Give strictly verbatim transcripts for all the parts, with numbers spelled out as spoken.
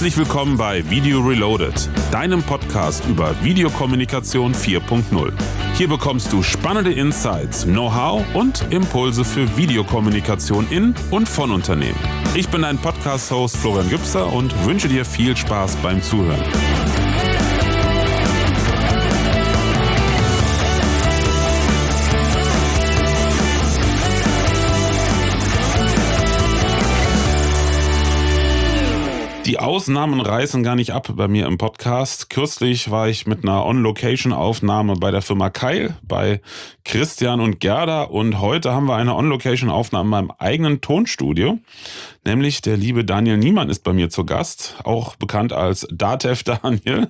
Herzlich willkommen bei Video Reloaded, deinem Podcast über Videokommunikation vier Punkt null. Hier bekommst du spannende Insights, Know-how und Impulse für Videokommunikation in und von Unternehmen. Ich bin dein Podcast-Host Florian Gübser und wünsche dir viel Spaß beim Zuhören. Die Ausnahmen reißen gar nicht ab bei mir im Podcast. Kürzlich war ich mit einer On-Location-Aufnahme bei der Firma Keil, bei Christian und Gerda. Und heute haben wir eine On-Location-Aufnahme in meinem eigenen Tonstudio. Nämlich der liebe Daniel Niemann ist bei mir zu Gast, auch bekannt als Datev Daniel.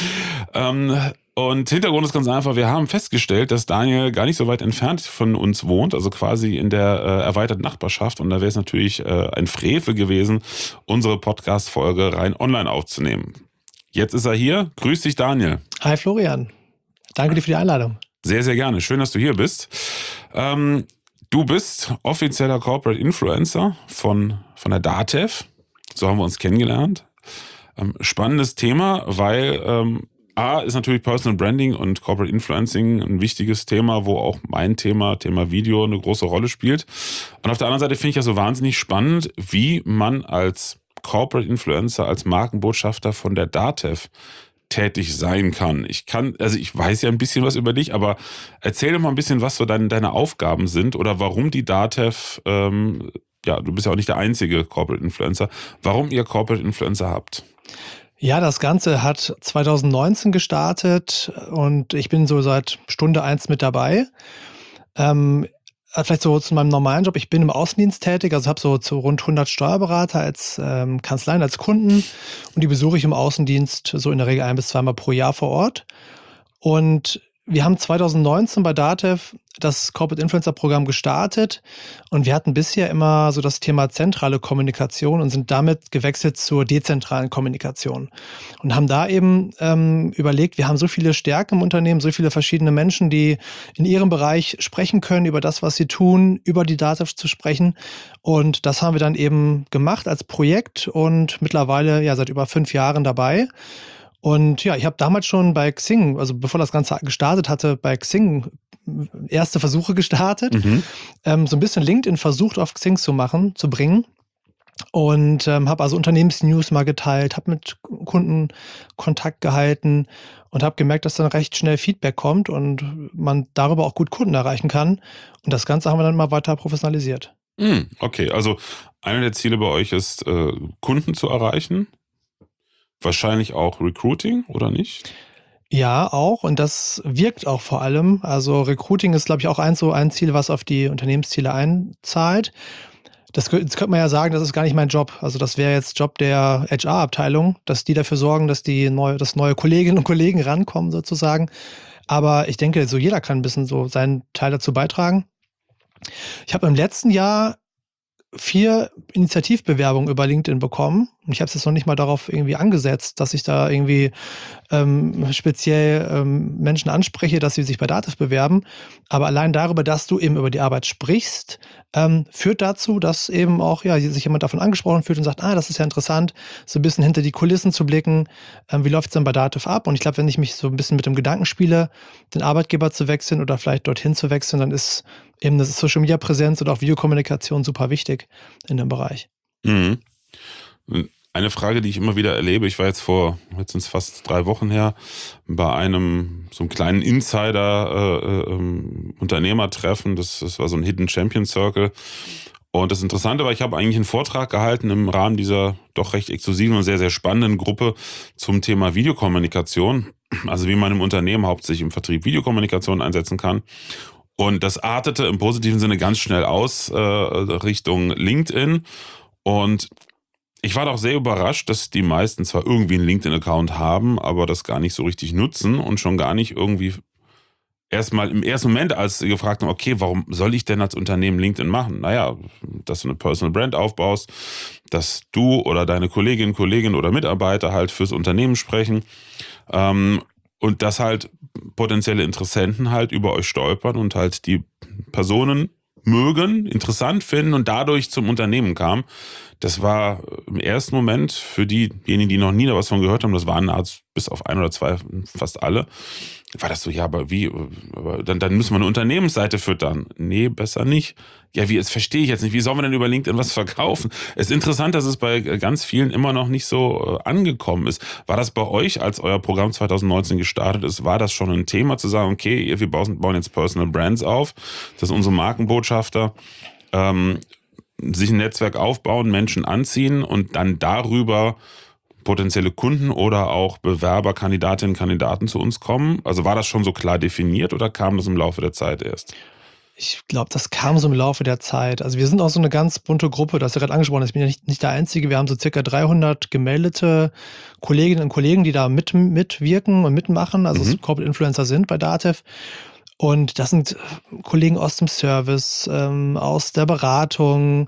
Ähm, und Hintergrund ist ganz einfach, wir haben festgestellt, dass Daniel gar nicht so weit entfernt von uns wohnt, also quasi in der äh, erweiterten Nachbarschaft. Und da wäre es natürlich äh, ein Frevel gewesen, unsere Podcast-Folge rein online aufzunehmen. Jetzt ist er hier. Grüß dich, Daniel. Hi Florian. Danke dir für die Einladung. Sehr, sehr gerne. Schön, dass du hier bist. Ähm, du bist offizieller Corporate Influencer von, von der Datev. So haben wir uns kennengelernt. Ähm, spannendes Thema, weil ähm, A ist natürlich Personal Branding und Corporate Influencing ein wichtiges Thema, wo auch mein Thema, Thema Video, eine große Rolle spielt. Und auf der anderen Seite finde ich ja so wahnsinnig spannend, wie man als Corporate Influencer, als Markenbotschafter von der Datev tätig sein kann. Ich kann, also ich weiß ja ein bisschen was über dich, aber erzähl doch mal ein bisschen, was so deine, deine Aufgaben sind oder warum die Datev, ähm, ja, du bist ja auch nicht der einzige Corporate Influencer, warum ihr Corporate Influencer habt. Ja, das Ganze hat zwanzig neunzehn gestartet und ich bin so seit Stunde eins mit dabei. Ähm, vielleicht so zu meinem normalen Job. Ich bin im Außendienst tätig, also habe so zu rund hundert Steuerberater als ähm, Kanzleien, als Kunden und die besuche ich im Außendienst so in der Regel ein bis zweimal pro Jahr vor Ort. Und wir haben zwanzig neunzehn bei Datev das Corporate Influencer Programm gestartet und wir hatten bisher immer so das Thema zentrale Kommunikation und sind damit gewechselt zur dezentralen Kommunikation und haben da eben ähm, überlegt, wir haben so viele Stärken im Unternehmen, so viele verschiedene Menschen, die in ihrem Bereich sprechen können, über das, was sie tun, über die Datev zu sprechen, und das haben wir dann eben gemacht als Projekt und mittlerweile ja seit über fünf Jahren dabei. Und ja, ich habe damals schon bei Xing, also bevor das Ganze gestartet hatte, bei Xing erste Versuche gestartet, mhm. ähm, so ein bisschen LinkedIn versucht auf Xing zu machen, zu bringen. Und ähm, habe also Unternehmensnews mal geteilt, habe mit Kunden Kontakt gehalten und habe gemerkt, dass dann recht schnell Feedback kommt und man darüber auch gut Kunden erreichen kann. Und das Ganze haben wir dann mal weiter professionalisiert. Mhm, okay, also einer der Ziele bei euch ist, äh, Kunden zu erreichen. Wahrscheinlich auch Recruiting, oder nicht? Ja, auch. Und das wirkt auch vor allem. Also Recruiting ist, glaube ich, auch ein so ein Ziel, was auf die Unternehmensziele einzahlt. Das, das könnte man ja sagen, das ist gar nicht mein Job. Also das wäre jetzt Job der H R-Abteilung, dass die dafür sorgen, dass die neue, dass neue Kolleginnen und Kollegen rankommen sozusagen. Aber ich denke, so jeder kann ein bisschen so seinen Teil dazu beitragen. Ich habe im letzten Jahr vier Initiativbewerbungen über LinkedIn bekommen. Ich habe es jetzt noch nicht mal darauf irgendwie angesetzt, dass ich da irgendwie ähm, speziell ähm, Menschen anspreche, dass sie sich bei Datev bewerben. Aber allein darüber, dass du eben über die Arbeit sprichst, ähm, führt dazu, dass eben auch ja sich jemand davon angesprochen fühlt und sagt, ah, das ist ja interessant, so ein bisschen hinter die Kulissen zu blicken. Ähm, wie läuft es denn bei Datev ab? Und ich glaube, wenn ich mich so ein bisschen mit dem Gedanken spiele, den Arbeitgeber zu wechseln oder vielleicht dorthin zu wechseln, dann ist eben das Social-Media-Präsenz oder auch Videokommunikation super wichtig in dem Bereich. Mhm. Eine Frage, die ich immer wieder erlebe, ich war jetzt vor, jetzt sind es fast drei Wochen her, bei einem so einem kleinen Insider äh, äh, Unternehmertreffen, das, das war so ein Hidden Champion Circle. Und das Interessante war, ich habe eigentlich einen Vortrag gehalten im Rahmen dieser doch recht exklusiven und sehr, sehr spannenden Gruppe zum Thema Videokommunikation, also wie man im Unternehmen hauptsächlich im Vertrieb Videokommunikation einsetzen kann. Und das artete im positiven Sinne ganz schnell aus äh, Richtung LinkedIn. Und ich war doch sehr überrascht, dass die meisten zwar irgendwie einen LinkedIn-Account haben, aber das gar nicht so richtig nutzen und schon gar nicht irgendwie erstmal im ersten Moment, als sie gefragt haben, okay, warum soll ich denn als Unternehmen LinkedIn machen? Naja, dass du eine Personal Brand aufbaust, dass du oder deine Kolleginnen, Kollegen oder Mitarbeiter halt fürs Unternehmen sprechen. Ähm, Und dass halt potenzielle Interessenten halt über euch stolpern und halt die Personen mögen, interessant finden und dadurch zum Unternehmen kamen. das war im ersten Moment für diejenigen, die noch nie da was von gehört haben, das waren nahezu bis auf ein oder zwei, fast alle, war das so, ja, aber wie, aber dann, dann müssen wir eine Unternehmensseite füttern. Nee, besser nicht. Ja, wie, jetzt verstehe ich jetzt nicht, wie sollen wir denn über LinkedIn was verkaufen? Es ist interessant, dass es bei ganz vielen immer noch nicht so äh, angekommen ist. War das bei euch, als euer Programm zwanzig neunzehn gestartet ist, war das schon ein Thema zu sagen, okay, wir bauen, bauen jetzt Personal Brands auf, dass unsere Markenbotschafter ähm, sich ein Netzwerk aufbauen, Menschen anziehen und dann darüber potenzielle Kunden oder auch Bewerber, Kandidatinnen, Kandidaten zu uns kommen? Also war das schon so klar definiert oder kam das im Laufe der Zeit erst? Ich glaube, das kam so im Laufe der Zeit. Also wir sind auch so eine ganz bunte Gruppe, das hast du gerade angesprochen, ich bin ja nicht, nicht der Einzige. Wir haben so circa dreihundert gemeldete Kolleginnen und Kollegen, die da mit, mitwirken und mitmachen, also mhm. Corporate Influencer sind bei DATEV. Und das sind Kollegen aus dem Service, ähm, aus der Beratung,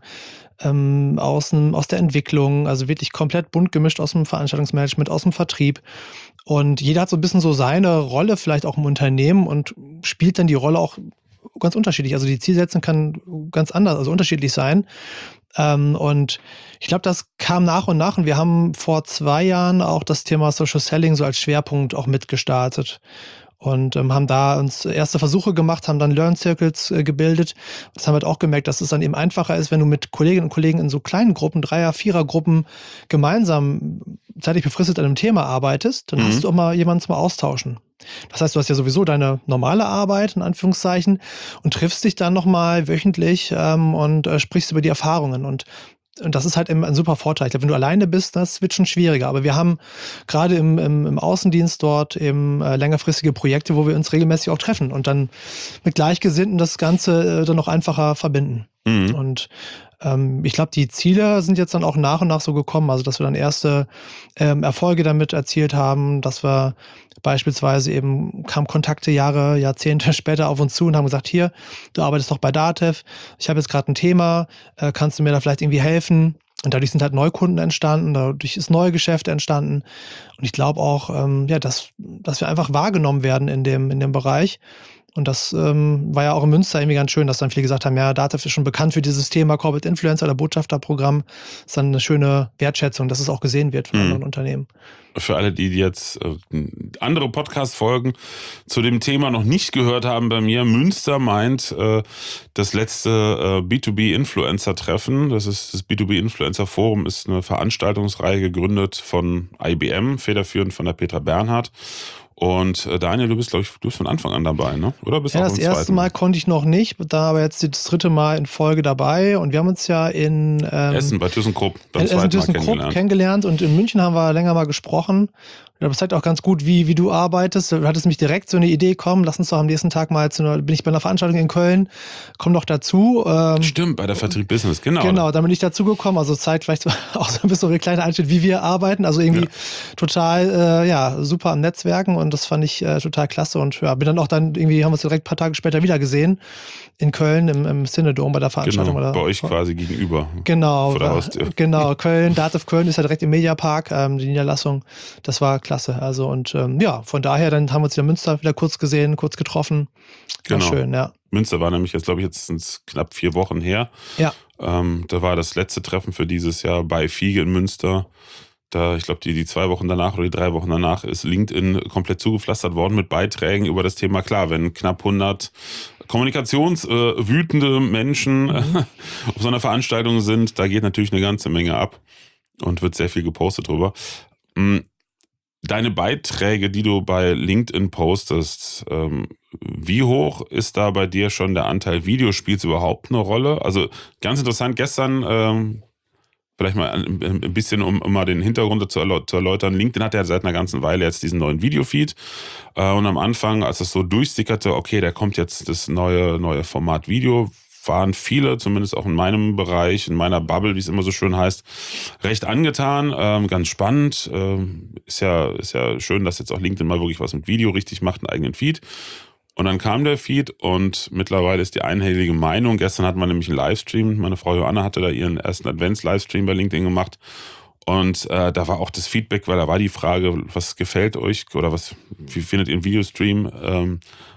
ähm, aus, dem, aus der Entwicklung, also wirklich komplett bunt gemischt aus dem Veranstaltungsmanagement, aus dem Vertrieb. Und jeder hat so ein bisschen so seine Rolle vielleicht auch im Unternehmen und spielt dann die Rolle auch ganz unterschiedlich. Also die Zielsetzung kann ganz anders, also unterschiedlich sein. Ähm, und ich glaube, das kam nach und nach und wir haben vor zwei Jahren auch das Thema Social Selling so als Schwerpunkt auch mitgestartet. Und ähm, haben da uns erste Versuche gemacht, haben dann Learn Circles äh, gebildet. Das haben wir halt auch gemerkt, dass es dann eben einfacher ist, wenn du mit Kolleginnen und Kollegen in so kleinen Gruppen, Dreier-, Vierer-Gruppen gemeinsam zeitlich befristet an einem Thema arbeitest, dann mhm. hast du auch mal jemanden zum Austauschen. Das heißt, du hast ja sowieso deine normale Arbeit, in Anführungszeichen, und triffst dich dann nochmal wöchentlich ähm, und äh, sprichst über die Erfahrungen. Und Und das ist halt ein super Vorteil. Ich glaube, wenn du alleine bist, das wird schon schwieriger. Aber wir haben gerade im, im, im Außendienst dort eben äh, längerfristige Projekte, wo wir uns regelmäßig auch treffen und dann mit Gleichgesinnten das Ganze äh, dann noch einfacher verbinden. Mhm. Und ähm, ich glaube, die Ziele sind jetzt dann auch nach und nach so gekommen. Also, dass wir dann erste ähm, Erfolge damit erzielt haben, dass wir beispielsweise eben kamen Kontakte Jahre, Jahrzehnte später auf uns zu und haben gesagt, hier, du arbeitest doch bei DATEV, ich habe jetzt gerade ein Thema, äh, kannst du mir da vielleicht irgendwie helfen? Und dadurch sind halt Neukunden entstanden, dadurch ist neue Geschäfte entstanden. Und ich glaube auch, ähm, ja, dass, dass wir einfach wahrgenommen werden in dem, in dem Bereich. Und das ähm, war ja auch in Münster irgendwie ganz schön, dass dann viele gesagt haben, ja, DATEV ist schon bekannt für dieses Thema Corporate Influencer oder Botschafterprogramm. Das ist dann eine schöne Wertschätzung, dass es auch gesehen wird von mhm. anderen Unternehmen. Für alle, die jetzt äh, andere Podcast-Folgen zu dem Thema noch nicht gehört haben bei mir, Münster meint äh, das letzte äh, B zwei B-Influencer-Treffen. Das ist das B zwei B-Influencer-Forum, ist eine Veranstaltungsreihe gegründet von I B M, federführend von der Petra Bernhardt. Und äh, Daniel, du bist, glaube ich, du bist von Anfang an dabei, ne? Oder bist ja, auch das erste Mal konnte ich noch nicht, da aber jetzt das dritte Mal in Folge dabei. Und wir haben uns ja in ähm, Essen bei ThyssenKrupp beim in zweiten Essen, Mal kennengelernt. kennengelernt. Und in München haben wir länger mal gesprochen. Das zeigt auch ganz gut, wie, wie du arbeitest. Du hattest mich direkt so eine Idee, komm, lass uns doch am nächsten Tag mal zu einer, bin ich bei einer Veranstaltung in Köln, komm doch dazu. Ähm, Stimmt, bei der Vertrieb Business, genau. Genau, da bin ich dazu gekommen. Also zeigt vielleicht auch so ein bisschen so eine kleine Einstellung, wie wir arbeiten. Also irgendwie ja. total, äh, ja, super am Netzwerken und das fand ich äh, total klasse. Und ja, bin dann auch dann irgendwie, haben wir uns direkt ein paar Tage später wieder gesehen in Köln im, im Cinedom bei der Veranstaltung. Genau, oder, bei euch quasi gegenüber. Genau, vor der Haustür. Genau, Köln, DATEV Köln ist ja direkt im Mediapark, ähm, die Niederlassung. Das war klasse. Also und ähm, ja, von daher, dann haben wir uns in Münster wieder kurz gesehen, kurz getroffen. War genau. schön, ja. Münster war nämlich jetzt, glaube ich, jetzt sind es knapp vier Wochen her. Ja. Ähm, da war das letzte Treffen für dieses Jahr bei Fiege in Münster. Da, ich glaube, die, die zwei Wochen danach oder die drei Wochen danach ist LinkedIn komplett zugepflastert worden mit Beiträgen über das Thema. Klar, wenn knapp hundert kommunikationswütende äh, Menschen mhm. auf so einer Veranstaltung sind, da geht natürlich eine ganze Menge ab und wird sehr viel gepostet drüber. Deine Beiträge, die du bei LinkedIn postest, ähm, wie hoch ist da bei dir schon der Anteil Video? Spielt es überhaupt eine Rolle? Also ganz interessant, gestern, ähm, vielleicht mal ein, ein bisschen, um, um mal den Hintergrund zu, erläut- zu erläutern, LinkedIn hat ja seit einer ganzen Weile jetzt diesen neuen Videofeed äh, und am Anfang, als es so durchsickerte, okay, da kommt jetzt das neue, neue Format Video, waren viele, zumindest auch in meinem Bereich, in meiner Bubble, wie es immer so schön heißt, recht angetan, ähm, ganz spannend. Ähm, ist ja, ist ja schön, dass jetzt auch LinkedIn mal wirklich was mit Video richtig macht, einen eigenen Feed. Und dann kam der Feed und mittlerweile ist die einhellige Meinung, gestern hatten wir nämlich einen Livestream, meine Frau Johanna hatte da ihren ersten Advents-Livestream bei LinkedIn gemacht und äh, da war auch das Feedback, weil da war die Frage, was gefällt euch oder was, wie findet ihr einen Videostream? Ähm,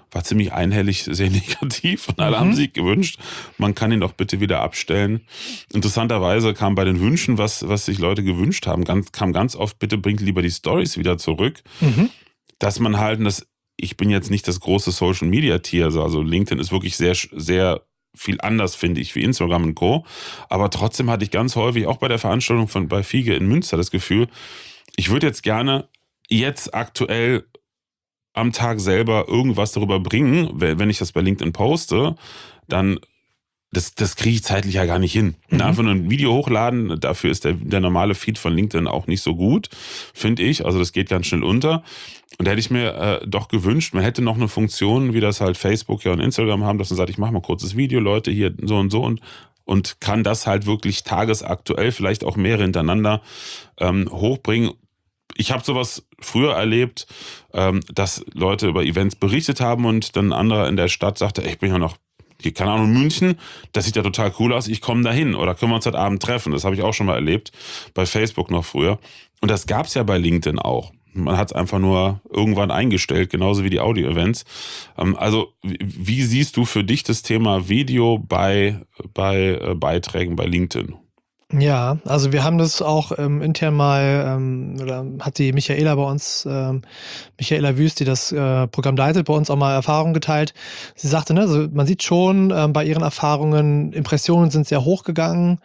war ziemlich einhellig sehr negativ und alle mhm. haben sich gewünscht, man kann ihn doch bitte wieder abstellen. Interessanterweise kam bei den Wünschen, was, was sich Leute gewünscht haben, ganz, kam ganz oft, bitte bringt lieber die Stories wieder zurück, mhm. dass man halt, das, ich bin jetzt nicht das große Social-Media-Tier, also LinkedIn ist wirklich sehr, sehr viel anders, finde ich, wie Instagram und Co. Aber trotzdem hatte ich ganz häufig, auch bei der Veranstaltung von bei Fiege in Münster, das Gefühl, ich würde jetzt gerne jetzt aktuell am Tag selber irgendwas darüber bringen, wenn ich das bei LinkedIn poste, dann das, das kriege ich zeitlich ja gar nicht hin. Mhm. Einfach nur ein Video hochladen, dafür ist der, der normale Feed von LinkedIn auch nicht so gut, finde ich. Also das geht ganz schnell unter. Und da hätte ich mir äh, doch gewünscht, man hätte noch eine Funktion, wie das halt Facebook ja und Instagram haben, dass man sagt, ich mache mal kurzes Video, Leute, hier so und so und und kann das halt wirklich tagesaktuell, vielleicht auch mehrere hintereinander ähm, hochbringen. Ich habe sowas früher erlebt, ähm, dass Leute über Events berichtet haben und dann ein anderer in der Stadt sagte, ey, ich bin ja noch hier, keine Ahnung, München, das sieht ja total cool aus, ich komme da hin oder können wir uns heute Abend treffen. Das habe ich auch schon mal erlebt, bei Facebook noch früher. Und das gab es ja bei LinkedIn auch. Man hat es einfach nur irgendwann eingestellt, genauso wie die Audio-Events. Also wie siehst du für dich das Thema Video bei, bei äh, Beiträgen bei LinkedIn? Ja, also wir haben das auch ähm, intern mal, ähm, oder hat die Michaela bei uns, ähm, Michaela Wüst, die das äh, Programm leitet, bei uns auch mal Erfahrungen geteilt. Sie sagte, ne, also man sieht schon ähm, bei ihren Erfahrungen, Impressionen sind sehr hoch gegangen.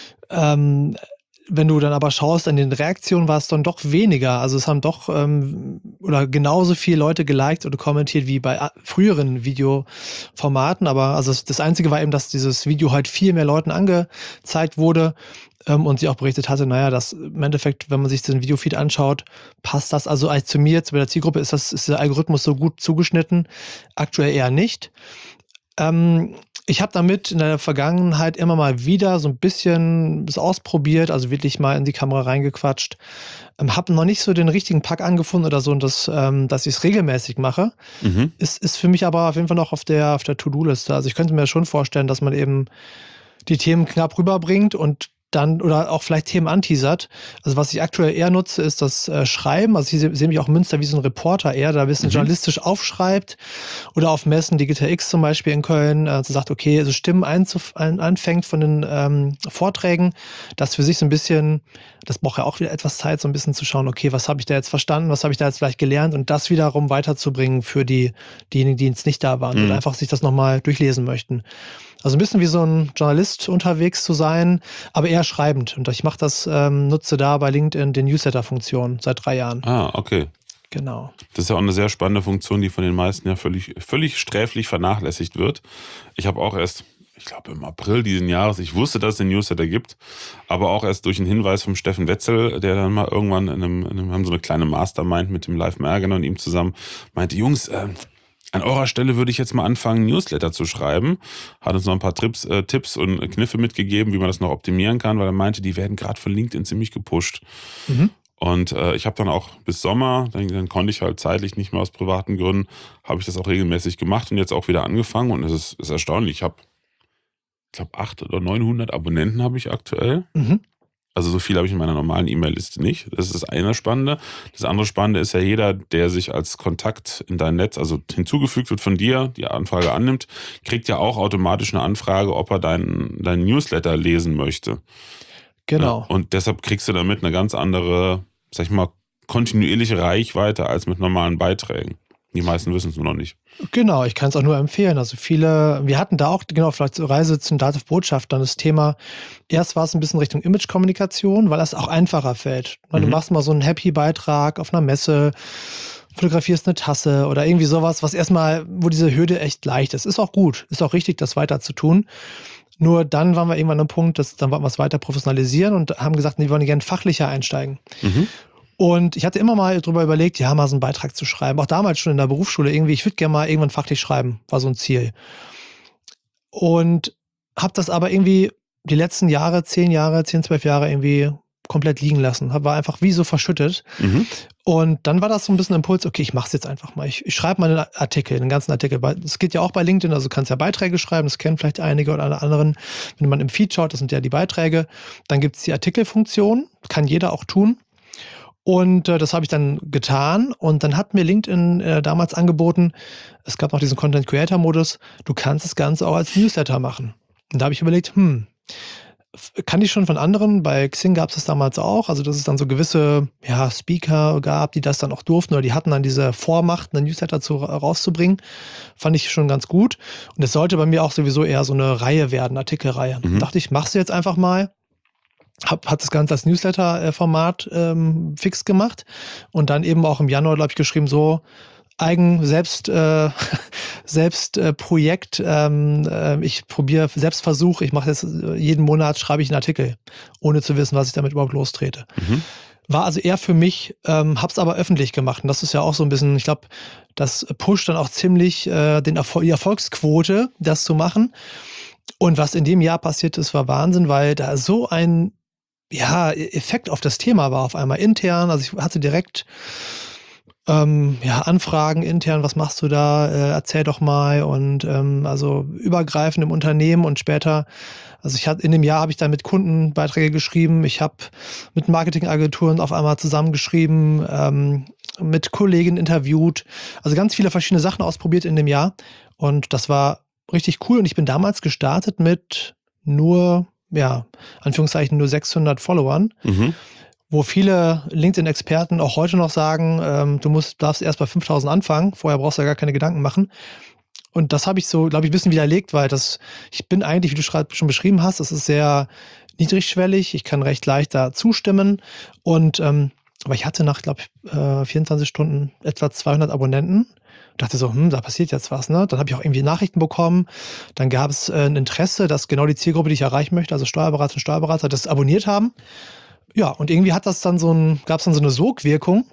Ähm, Wenn du dann aber schaust, an den Reaktionen war es dann doch weniger. Also es haben doch ähm, oder genauso viele Leute geliked oder kommentiert wie bei früheren Videoformaten. Aber also das Einzige war eben, dass dieses Video halt viel mehr Leuten angezeigt wurde ähm, und sie auch berichtet hatte, naja, dass im Endeffekt, wenn man sich den Videofeed anschaut, passt das also als zu mir, zu der Zielgruppe, ist, das, ist der Algorithmus so gut zugeschnitten? Aktuell eher nicht. Ähm, Ich habe damit in der Vergangenheit immer mal wieder so ein bisschen das ausprobiert, also wirklich mal in die Kamera reingequatscht. Ähm, habe noch nicht so den richtigen Pack angefunden oder so, und das, ähm, dass ich es regelmäßig mache. Mhm. Ist, ist für mich aber auf jeden Fall noch auf der, auf der To-Do-Liste. Also ich könnte mir schon vorstellen, dass man eben die Themen knapp rüberbringt und dann oder auch vielleicht Themen anteasert. Also was ich aktuell eher nutze, ist das äh, Schreiben. Also ich sehe seh mich auch Münster wie so ein Reporter eher, der ein bisschen mhm. journalistisch aufschreibt oder auf Messen, Digital X zum Beispiel in Köln, äh, so sagt, okay, also Stimmen einzuf- ein, anfängt von den ähm, Vorträgen, das für sich so ein bisschen, das braucht ja auch wieder etwas Zeit, so ein bisschen zu schauen, okay, was habe ich da jetzt verstanden, was habe ich da jetzt vielleicht gelernt und das wiederum weiterzubringen für die, diejenigen, die jetzt nicht da waren mhm. oder einfach sich das nochmal durchlesen möchten. Also ein bisschen wie so ein Journalist unterwegs zu sein, aber eher schreibend. Und ich mache das, ähm, nutze da bei LinkedIn die Newsletter-Funktion seit drei Jahren. Ah, okay. Genau. Das ist ja auch eine sehr spannende Funktion, die von den meisten ja völlig, völlig sträflich vernachlässigt wird. Ich habe auch erst, ich glaube im April diesen Jahres, ich wusste, dass es den Newsletter gibt, aber auch erst durch einen Hinweis vom Steffen Wetzel, der dann mal irgendwann in einem, in einem haben so eine kleine Mastermind mit dem Live Mergen und ihm zusammen meinte, Jungs, äh, an eurer Stelle würde ich jetzt mal anfangen, Newsletter zu schreiben. Hat uns noch ein paar Trips, äh, Tipps und Kniffe mitgegeben, wie man das noch optimieren kann, weil er meinte, die werden gerade von LinkedIn ziemlich gepusht. Mhm. Und äh, ich habe dann auch bis Sommer, dann, dann konnte ich halt zeitlich nicht mehr aus privaten Gründen, habe ich das auch regelmäßig gemacht und jetzt auch wieder angefangen. Und es ist, ist erstaunlich. Ich habe, ich glaube, achthundert oder neunhundert Abonnenten habe ich aktuell. Mhm. Also so viel habe ich in meiner normalen E-Mail-Liste nicht. Das ist das eine Spannende. Das andere Spannende ist ja, jeder, der sich als Kontakt in dein Netz, also hinzugefügt wird von dir, die Anfrage annimmt, kriegt ja auch automatisch eine Anfrage, ob er deinen dein Newsletter lesen möchte. Genau. Ja, und deshalb kriegst du damit eine ganz andere, sag ich mal, kontinuierliche Reichweite als mit normalen Beiträgen. Die meisten wissen es nur noch nicht. Genau, ich kann es auch nur empfehlen. Also viele, wir hatten da auch, genau, vielleicht zur Reise zum Dativ Botschaft dann das Thema, erst war es ein bisschen Richtung Image-Kommunikation, weil das auch einfacher fällt. Mhm. Du machst mal so einen Happy-Beitrag auf einer Messe, fotografierst eine Tasse oder irgendwie sowas, was erstmal, wo diese Hürde echt leicht ist. Ist auch gut, ist auch richtig, das weiter zu tun. Nur dann waren wir irgendwann an einem Punkt, dass, dann wollten wir es weiter professionalisieren und haben gesagt, nee, wir wollen gerne fachlicher einsteigen. Mhm. Und ich hatte immer mal drüber überlegt, ja, mal so einen Beitrag zu schreiben. Auch damals schon in der Berufsschule irgendwie, ich würde gerne mal irgendwann fachlich schreiben, war so ein Ziel. Und habe das aber irgendwie die letzten Jahre, zehn Jahre, zehn, zwölf Jahre irgendwie komplett liegen lassen. War einfach wie so verschüttet. Mhm. Und dann war das so ein bisschen Impuls, okay, ich mache es jetzt einfach mal. Ich, ich schreibe mal einen Artikel, einen ganzen Artikel. Das geht ja auch bei LinkedIn, also du kannst ja Beiträge schreiben, das kennen vielleicht einige oder alle anderen. Wenn man im Feed schaut, das sind ja die Beiträge. Dann gibt es die Artikelfunktion, kann jeder auch tun. Und äh, das habe ich dann getan und dann hat mir LinkedIn äh, damals angeboten, es gab noch diesen Content-Creator-Modus, du kannst das Ganze auch als Newsletter machen. Und da habe ich überlegt, hm, kann ich schon von anderen, bei Xing gab es das damals auch, also dass es dann so gewisse ja, Speaker gab, die das dann auch durften oder die hatten dann diese Vormacht, einen Newsletter zu, rauszubringen, fand ich schon ganz gut. Und es sollte bei mir auch sowieso eher so eine Reihe werden, Artikelreihe. Mhm. Da dachte ich, mach's jetzt einfach mal. Hab, hat das Ganze als Newsletter-Format ähm, fix gemacht und dann eben auch im Januar, glaube ich, geschrieben, so eigen selbst äh, selbst äh, Projekt ähm, äh, ich probiere Selbstversuch, ich mache jetzt äh, jeden Monat schreibe ich einen Artikel, ohne zu wissen, was ich damit überhaupt lostrete. Mhm. War also eher für mich, ähm, hab's aber öffentlich gemacht und das ist ja auch so ein bisschen, ich glaube, das pusht dann auch ziemlich äh, den Erfol- die Erfolgsquote, das zu machen. Und was in dem Jahr passiert ist, war Wahnsinn, weil da so ein ja, Effekt auf das Thema war auf einmal intern. Also ich hatte direkt ähm, ja, Anfragen intern, was machst du da, äh, erzähl doch mal und ähm, also übergreifend im Unternehmen und später, also ich hatte in dem Jahr habe ich dann mit Kunden Beiträge geschrieben, ich habe mit Marketingagenturen auf einmal zusammengeschrieben, ähm, mit Kollegen interviewt, also ganz viele verschiedene Sachen ausprobiert in dem Jahr und das war richtig cool und ich bin damals gestartet mit nur ja, Anführungszeichen nur sechshundert Followern, mhm. wo viele LinkedIn-Experten auch heute noch sagen, ähm, du musst, darfst erst bei fünftausend anfangen, vorher brauchst du ja gar keine Gedanken machen. Und das habe ich so, glaube ich, ein bisschen widerlegt, weil das, ich bin eigentlich, wie du schon beschrieben hast, das ist sehr niedrigschwellig, ich kann recht leicht da zustimmen und ähm, aber ich hatte nach, glaube ich, äh, vierundzwanzig Stunden etwa zweihundert Abonnenten. Dachte so, hm, da passiert jetzt was, ne? Dann habe ich auch irgendwie Nachrichten bekommen. Dann gab es äh, ein Interesse, dass genau die Zielgruppe, die ich erreichen möchte, also Steuerberater und Steuerberater, das abonniert haben. Ja, und irgendwie hat das dann so ein, gab es dann so eine Sogwirkung.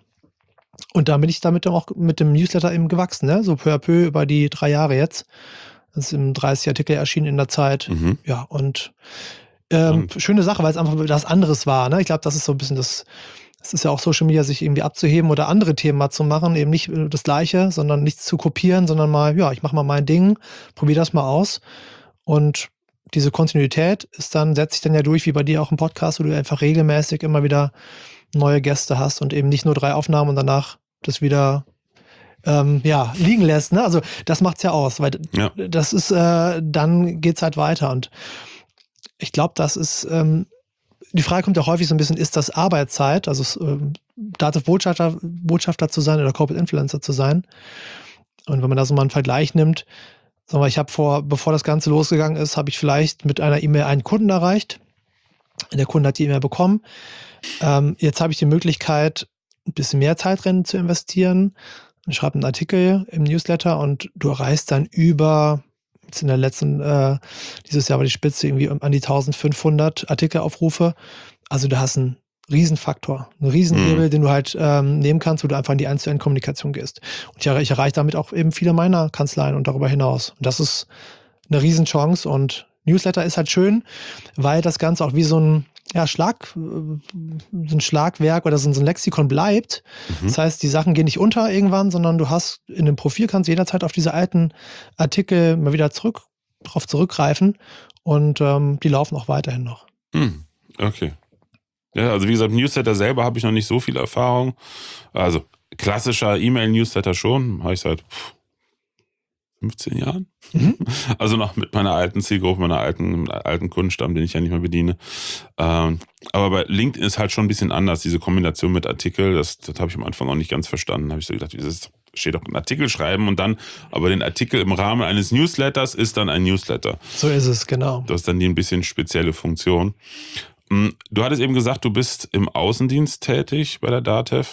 Und da bin ich damit auch mit dem Newsletter eben gewachsen, ne? So peu à peu über die drei Jahre jetzt. Das ist im dreißig Artikel erschienen in der Zeit. Mhm. Ja, und ähm, und schöne Sache, weil es einfach was anderes war, ne? Ich glaube, das ist so ein bisschen das. Es ist ja auch Social Media, sich irgendwie abzuheben oder andere Themen mal zu machen, eben nicht das Gleiche, sondern nichts zu kopieren, sondern mal, ja, ich mache mal mein Ding, probiere das mal aus. Und diese Kontinuität ist dann, setzt sich dann ja durch, wie bei dir auch im Podcast, wo du einfach regelmäßig immer wieder neue Gäste hast und eben nicht nur drei Aufnahmen und danach das wieder ähm, ja, liegen lässt. Ne? Also das macht's ja aus, weil ja. das ist, äh, dann geht's halt weiter. Und ich glaube, das ist ähm, die Frage kommt ja häufig so ein bisschen, ist das Arbeitszeit, also ähm, Dativ-Botschafter Botschafter zu sein oder Corporate Influencer zu sein? Und wenn man da so mal einen Vergleich nimmt, sagen wir, ich habe vor, bevor das Ganze losgegangen ist, habe ich vielleicht mit einer E-Mail einen Kunden erreicht. Der Kunde hat die E-Mail bekommen. Ähm, jetzt habe ich die Möglichkeit, ein bisschen mehr Zeit drin zu investieren. Ich schreibe einen Artikel im Newsletter und du erreichst dann über in der letzten, äh, dieses Jahr war die Spitze irgendwie an die eintausendfünfhundert Artikelaufrufe. Also du hast einen Riesenfaktor, einen Riesenhebel, mhm. den du halt ähm, nehmen kannst, wo du einfach in die eins zu eins Kommunikation gehst. Und ich, erreiche, ich erreiche damit auch eben viele meiner Kanzleien und darüber hinaus. Und das ist eine Riesenchance und Newsletter ist halt schön, weil das Ganze auch wie so ein ja, Schlag, so ein Schlagwerk oder so ein Lexikon bleibt. Mhm. Das heißt, die Sachen gehen nicht unter irgendwann, sondern du hast in dem Profil, kannst du jederzeit auf diese alten Artikel mal wieder zurück, drauf zurückgreifen und ähm, die laufen auch weiterhin noch. Mhm. Okay. Ja, also wie gesagt, Newsletter selber habe ich noch nicht so viel Erfahrung. Also klassischer E-Mail-Newsletter schon, habe ich seit fünfzehn Jahren. Mhm. Also noch mit meiner alten Zielgruppe, meiner alten, alten Kundenstamm, den ich ja nicht mehr bediene. Ähm, aber bei LinkedIn ist halt schon ein bisschen anders, diese Kombination mit Artikel, das, das habe ich am Anfang auch nicht ganz verstanden. Da habe ich so gedacht, das steht doch ein Artikel schreiben und dann, aber den Artikel im Rahmen eines Newsletters ist dann ein Newsletter. So ist es, genau. Das ist dann die ein bisschen spezielle Funktion. Du hattest eben gesagt, du bist im Außendienst tätig bei der DATEV.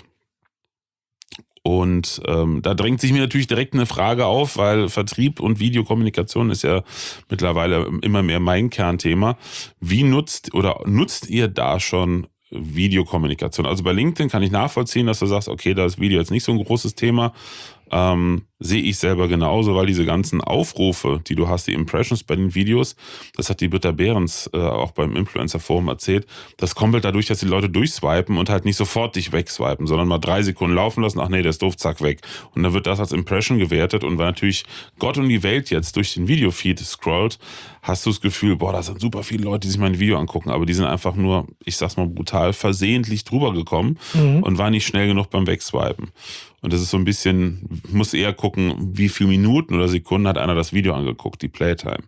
Und ähm, da drängt sich mir natürlich direkt eine Frage auf, weil Vertrieb und Videokommunikation ist ja mittlerweile immer mehr mein Kernthema. Wie nutzt oder nutzt ihr da schon Videokommunikation? Also bei LinkedIn kann ich nachvollziehen, dass du sagst, okay, da ist Video jetzt nicht so ein großes Thema. Ähm, sehe ich selber genauso, weil diese ganzen Aufrufe, die du hast, die Impressions bei den Videos, das hat die Britta Behrens äh, auch beim Influencer-Forum erzählt, das kommt halt dadurch, dass die Leute durchswipen und halt nicht sofort dich wegswipen, sondern mal drei Sekunden laufen lassen, ach nee, der ist doof, zack, weg. Und dann wird das als Impression gewertet und weil natürlich Gott und die Welt jetzt durch den Videofeed scrollt, hast du das Gefühl, boah, da sind super viele Leute, die sich mein Video angucken, aber die sind einfach nur, ich sag's mal brutal, versehentlich drüber gekommen mhm. und waren nicht schnell genug beim Wegswipen. Und das ist so ein bisschen, muss eher gucken, wie viele Minuten oder Sekunden hat einer das Video angeguckt, die Playtime.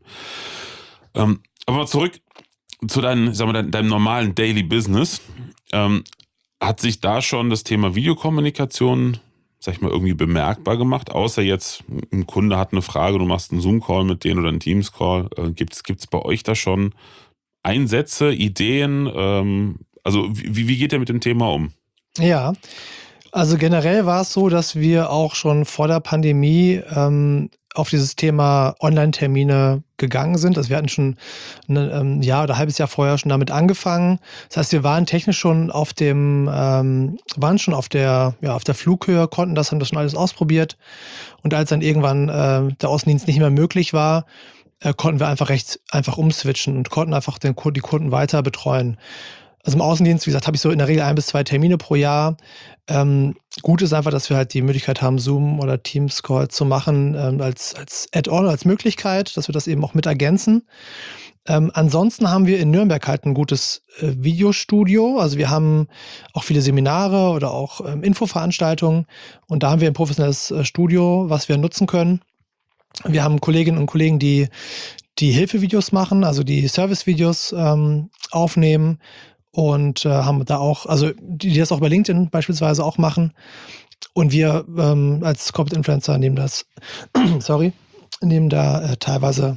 Ähm, aber mal zurück zu deinem, sagen wir, deinem, deinem normalen Daily Business. Ähm, hat sich da schon das Thema Videokommunikation, sag ich mal, irgendwie bemerkbar gemacht? Außer jetzt, ein Kunde hat eine Frage, du machst einen Zoom-Call mit denen oder einen Teams-Call. Äh, gibt's, gibt's bei euch da schon Einsätze, Ideen? Ähm, also wie, wie geht ihr mit dem Thema um? Ja, also generell war es so, dass wir auch schon vor der Pandemie ähm, auf dieses Thema Online-Termine gegangen sind. Also wir hatten schon ein ähm, Jahr oder ein halbes Jahr vorher schon damit angefangen. Das heißt, wir waren technisch schon auf dem, ähm, waren schon auf der, ja, auf der Flughöhe, konnten das, haben das schon alles ausprobiert. Und als dann irgendwann äh, der Außendienst nicht mehr möglich war, äh, konnten wir einfach recht einfach umswitchen und konnten einfach den, die Kunden weiter betreuen. Also im Außendienst, wie gesagt, habe ich so in der Regel ein bis zwei Termine pro Jahr. Ähm, gut ist einfach, dass wir halt die Möglichkeit haben, Zoom oder Teams-Call zu machen ähm, als, als Add-on, als Möglichkeit, dass wir das eben auch mit ergänzen. Ähm, ansonsten haben wir in Nürnberg halt ein gutes äh, Videostudio. Also wir haben auch viele Seminare oder auch ähm, Infoveranstaltungen. Und da haben wir ein professionelles äh, Studio, was wir nutzen können. Wir haben Kolleginnen und Kollegen, die die Hilfevideos machen, also die Servicevideos ähm, aufnehmen. Und äh, haben da auch, also die, die das auch bei LinkedIn beispielsweise auch machen. Und wir ähm, als Corporate Influencer nehmen das, sorry, nehmen da äh, teilweise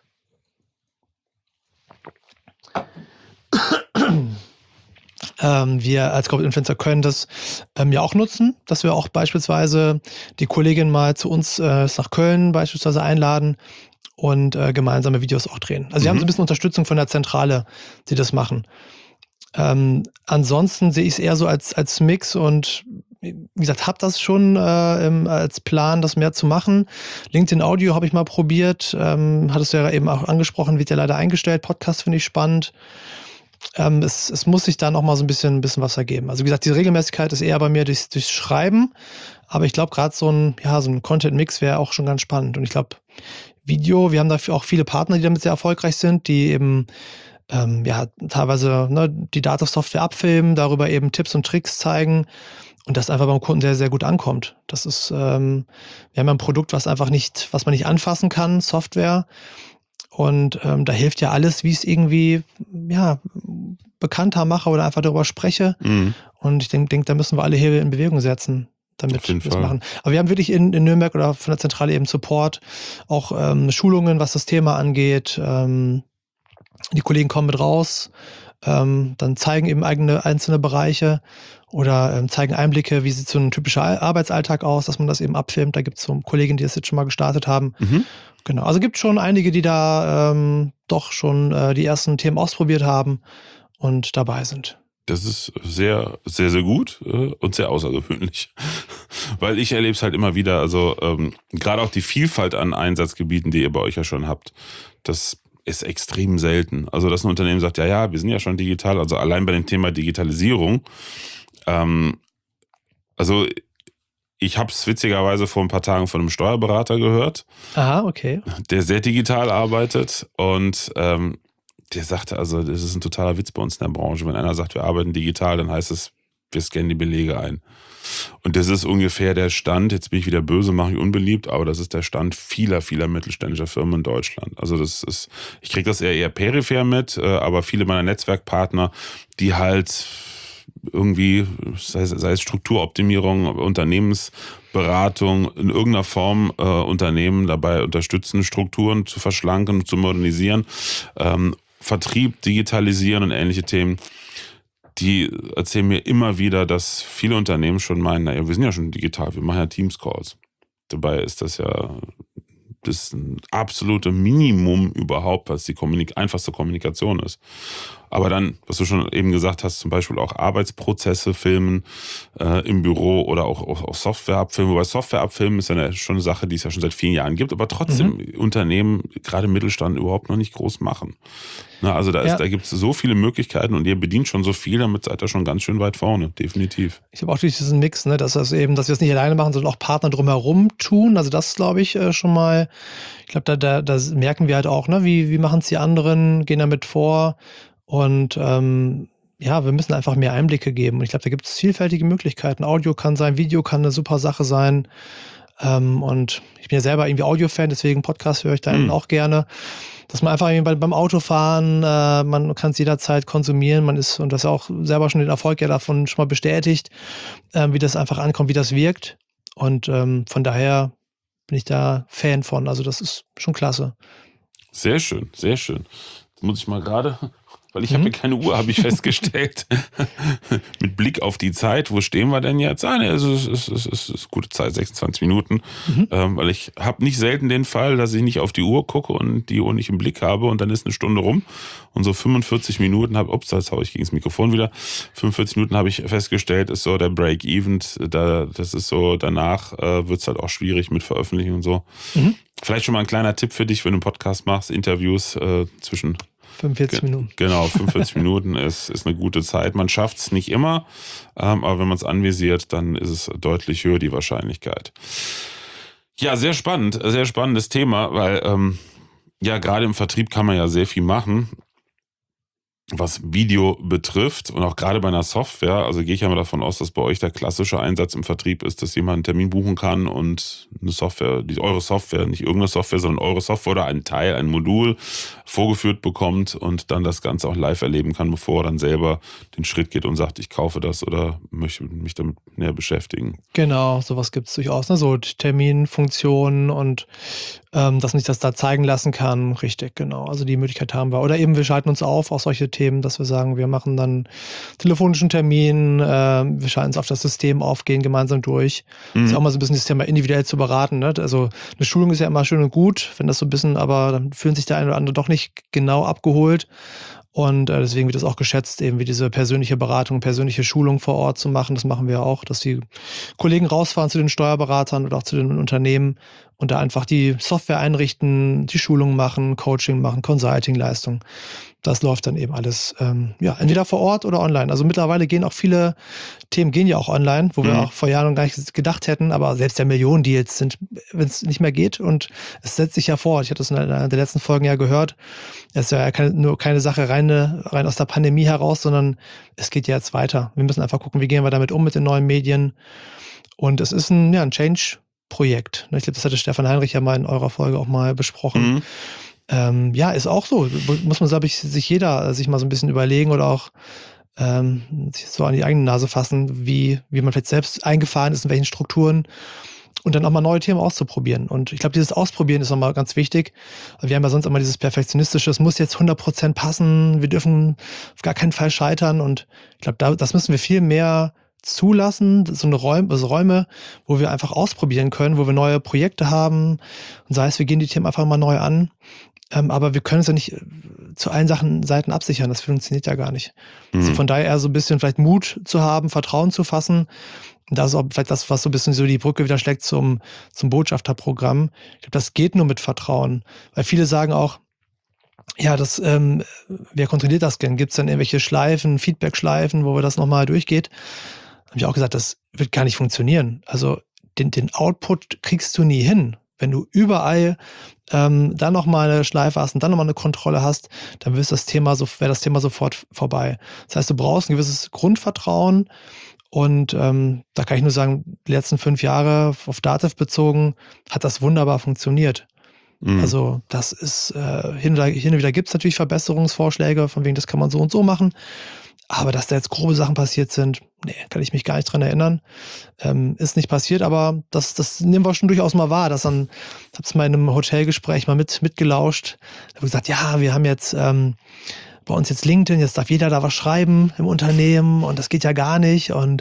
ähm, wir als Corporate Influencer können das ähm, ja auch nutzen, dass wir auch beispielsweise die Kollegin mal zu uns äh, nach Köln beispielsweise einladen und äh, gemeinsame Videos auch drehen. Also wir mhm. haben so ein bisschen Unterstützung von der Zentrale, die das machen. Ähm, ansonsten sehe ich es eher so als, als Mix und wie gesagt, habe das schon äh, im, als Plan, das mehr zu machen. LinkedIn Audio habe ich mal probiert, ähm, hattest du ja eben auch angesprochen, wird ja leider eingestellt. Podcast finde ich spannend. Ähm, es, es muss sich da noch mal so ein bisschen, ein bisschen was ergeben. Also wie gesagt, die Regelmäßigkeit ist eher bei mir durchs, durchs Schreiben, aber ich glaube gerade so ein, ja, so ein Content-Mix wäre auch schon ganz spannend. Und ich glaube, Video, wir haben dafür auch viele Partner, die damit sehr erfolgreich sind, die eben Ähm, ja, teilweise ne, die Data-Software abfilmen, darüber eben Tipps und Tricks zeigen und das einfach beim Kunden sehr, sehr gut ankommt. Das ist, ähm, wir haben ja ein Produkt, was einfach nicht, was man nicht anfassen kann, Software. Und ähm, da hilft ja alles, wie ich es irgendwie, ja, bekannter mache oder einfach darüber spreche. Mhm. Und ich denke, denk, da müssen wir alle Hebel in Bewegung setzen, damit wir das machen. Aber wir haben wirklich in, in Nürnberg oder von der Zentrale eben Support, auch ähm, Schulungen, was das Thema angeht, ähm, die Kollegen kommen mit raus, ähm, dann zeigen eben eigene einzelne Bereiche oder ähm, zeigen Einblicke, wie sieht so ein typischer Arbeitsalltag aus, dass man das eben abfilmt. Da gibt es so Kollegen, die das jetzt schon mal gestartet haben. Mhm. Genau, also gibt schon einige, die da ähm, doch schon äh, die ersten Themen ausprobiert haben und dabei sind. Das ist sehr, sehr, sehr gut äh, und sehr außergewöhnlich. Weil ich erlebe es halt immer wieder, also ähm, gerade auch die Vielfalt an Einsatzgebieten, die ihr bei euch ja schon habt, das ist extrem selten. Also, dass ein Unternehmen sagt, ja, ja, wir sind ja schon digital, also allein bei dem Thema Digitalisierung. Ähm, also, ich habe es witzigerweise vor ein paar Tagen von einem Steuerberater gehört. Aha, okay. Der sehr digital arbeitet und ähm, der sagte, also, das ist ein totaler Witz bei uns in der Branche. Wenn einer sagt, wir arbeiten digital, dann heißt es, wir scannen die Belege ein. Und das ist ungefähr der Stand, jetzt bin ich wieder böse, mache ich unbeliebt, aber das ist der Stand vieler, vieler mittelständischer Firmen in Deutschland. Also das ist, ich kriege das eher, eher peripher mit, aber viele meiner Netzwerkpartner, die halt irgendwie, sei es, sei es Strukturoptimierung, Unternehmensberatung, in irgendeiner Form äh, Unternehmen dabei unterstützen, Strukturen zu verschlanken, zu modernisieren, ähm, Vertrieb digitalisieren und ähnliche Themen. Die erzählen mir immer wieder, dass viele Unternehmen schon meinen, naja, wir sind ja schon digital, wir machen ja Teams-Calls. Dabei ist das ja das ein absolutes Minimum überhaupt, was die Kommunik- einfachste Kommunikation ist. Aber dann, was du schon eben gesagt hast, zum Beispiel auch Arbeitsprozesse filmen äh, im Büro oder auch, auch, auch Software abfilmen. Wobei Software abfilmen ist ja eine, schon eine Sache, die es ja schon seit vielen Jahren gibt, aber trotzdem mhm. Unternehmen, gerade im Mittelstand, überhaupt noch nicht groß machen. Na, also da, ist, ja. da gibt es so viele Möglichkeiten und ihr bedient schon so viel, damit seid ihr schon ganz schön weit vorne, definitiv. Ich habe auch durch diesen Mix, ne, dass das eben, dass wir es nicht alleine machen, sondern auch Partner drumherum tun. Also das glaube ich äh, schon mal, ich glaube, da, da, da merken wir halt auch, ne, wie, wie machen es die anderen, gehen damit vor und ähm, ja, wir müssen einfach mehr Einblicke geben. Und ich glaube, da gibt es vielfältige Möglichkeiten. Audio kann sein, Video kann eine super Sache sein. Ähm, und ich bin ja selber irgendwie Audio-Fan, deswegen Podcast höre ich da mhm. auch gerne. Dass man einfach irgendwie beim Autofahren, äh, man kann es jederzeit konsumieren, man ist, und das ist auch selber schon den Erfolg ja davon schon mal bestätigt, äh, wie das einfach ankommt, wie das wirkt. Und ähm, von daher bin ich da Fan von. Also das ist schon klasse. Sehr schön, sehr schön. Jetzt muss ich mal gerade, weil ich mhm. habe hier keine Uhr, habe ich festgestellt. Mit Blick auf die Zeit, wo stehen wir denn jetzt? Ah, ne, also es ist, es ist, es ist gute Zeit, sechsundzwanzig Minuten. Mhm. Ähm, weil ich habe nicht selten den Fall, dass ich nicht auf die Uhr gucke und die Uhr nicht im Blick habe und dann ist eine Stunde rum. Und so fünfundvierzig Minuten habe, ups, jetzt haue ich gegen das Mikrofon wieder. fünfundvierzig Minuten habe ich festgestellt, ist so der Break-Even. Da, das ist so, danach äh, wird es halt auch schwierig mit Veröffentlichen und so. Mhm. Vielleicht schon mal ein kleiner Tipp für dich, wenn du einen Podcast machst, Interviews äh, zwischen fünfundvierzig Minuten. Genau, fünfundvierzig Minuten ist, ist eine gute Zeit. Man schafft es nicht immer, ähm, aber wenn man es anvisiert, dann ist es deutlich höher, die Wahrscheinlichkeit. Ja, sehr spannend, sehr spannendes Thema, weil ähm, ja, gerade im Vertrieb kann man ja sehr viel machen, was Video betrifft und auch gerade bei einer Software. Also gehe ich ja mal davon aus, dass bei euch der klassische Einsatz im Vertrieb ist, dass jemand einen Termin buchen kann und eine Software, die eure Software, nicht irgendeine Software, sondern eure Software oder ein Teil, ein Modul vorgeführt bekommt und dann das Ganze auch live erleben kann, bevor er dann selber den Schritt geht und sagt, ich kaufe das oder möchte mich damit näher beschäftigen. Genau, sowas gibt es durchaus, ne? So Terminfunktionen und ähm, dass man sich das da zeigen lassen kann. Richtig, genau. Also die Möglichkeit haben wir. Oder eben wir schalten uns auf, auch solche Themen, dass wir sagen, wir machen dann telefonischen Termin, äh, wir schalten uns auf das System auf, gehen gemeinsam durch. Mhm. Das ist auch mal so ein bisschen das Thema individuell zu beraten. Ne? Also eine Schulung ist ja immer schön und gut, wenn das so ein bisschen, aber dann fühlen sich der eine oder andere doch nicht genau abgeholt. Und äh, deswegen wird es auch geschätzt, eben wie diese persönliche Beratung, persönliche Schulung vor Ort zu machen. Das machen wir auch, dass die Kollegen rausfahren zu den Steuerberatern oder auch zu den Unternehmen und da einfach die Software einrichten, die Schulungen machen, Coaching machen, Consulting-Leistung. Das läuft dann eben alles, ähm, ja, entweder vor Ort oder online. Also mittlerweile gehen auch viele Themen gehen ja auch online, wo wir mhm. auch vor Jahren noch gar nicht gedacht hätten, aber selbst der Millionen-Deals sind, wenn es nicht mehr geht und es setzt sich ja fort. Ich hatte das in einer der letzten Folgen ja gehört. Es ist ja keine, nur keine Sache rein, rein aus der Pandemie heraus, sondern es geht ja jetzt weiter. Wir müssen einfach gucken, wie gehen wir damit um mit den neuen Medien. Und es ist ein, ja, ein Change-Projekt. Ich glaube, das hatte Stefan Heinrich ja mal in eurer Folge auch mal besprochen. Mhm. Ähm, ja, ist auch so. Muss man, glaube ich, sich jeder sich mal so ein bisschen überlegen oder auch ähm, sich so an die eigene Nase fassen, wie, wie man vielleicht selbst eingefahren ist, in welchen Strukturen und dann auch mal neue Themen auszuprobieren. Und ich glaube, dieses Ausprobieren ist nochmal ganz wichtig. Wir haben ja sonst immer dieses Perfektionistische, es muss jetzt hundert Prozent passen, wir dürfen auf gar keinen Fall scheitern. Und ich glaube, da, das müssen wir viel mehr zulassen, so eine Räume, also Räume, wo wir einfach ausprobieren können, wo wir neue Projekte haben. Und sei es, wir gehen die Themen einfach mal neu an. Ähm, aber wir können es ja nicht zu allen Sachen Seiten absichern. Das funktioniert ja gar nicht. Mhm. Also von daher eher so ein bisschen vielleicht Mut zu haben, Vertrauen zu fassen. Das ist auch vielleicht das, was so ein bisschen so die Brücke wieder schlägt zum, zum Botschafterprogramm. Ich glaube, das geht nur mit Vertrauen. Weil viele sagen auch, ja, das, ähm, wer kontrolliert das denn? Gibt es dann irgendwelche Schleifen, Feedback-Schleifen, wo wir das nochmal durchgeht? Habe ich auch gesagt, das wird gar nicht funktionieren. Also den, den Output kriegst du nie hin. Wenn du überall ähm, dann nochmal eine Schleife hast und dann nochmal eine Kontrolle hast, dann wird das Thema so, wäre das Thema sofort vorbei. Das heißt, du brauchst ein gewisses Grundvertrauen und ähm, da kann ich nur sagen, die letzten fünf Jahre auf Datev bezogen, hat das wunderbar funktioniert. Mhm. Also das ist, äh, hin, und, hin und wieder gibt es natürlich Verbesserungsvorschläge, von wegen, das kann man so und so machen. Aber dass da jetzt grobe Sachen passiert sind, nee, kann ich mich gar nicht dran erinnern. Ähm, ist nicht passiert, aber das, das nehmen wir schon durchaus mal wahr. Dass dann, ich habe es mal in einem Hotelgespräch mal mit, mitgelauscht. Da habe ich gesagt, ja, wir haben jetzt ähm, bei uns jetzt LinkedIn, jetzt darf jeder da was schreiben im Unternehmen und das geht ja gar nicht. Und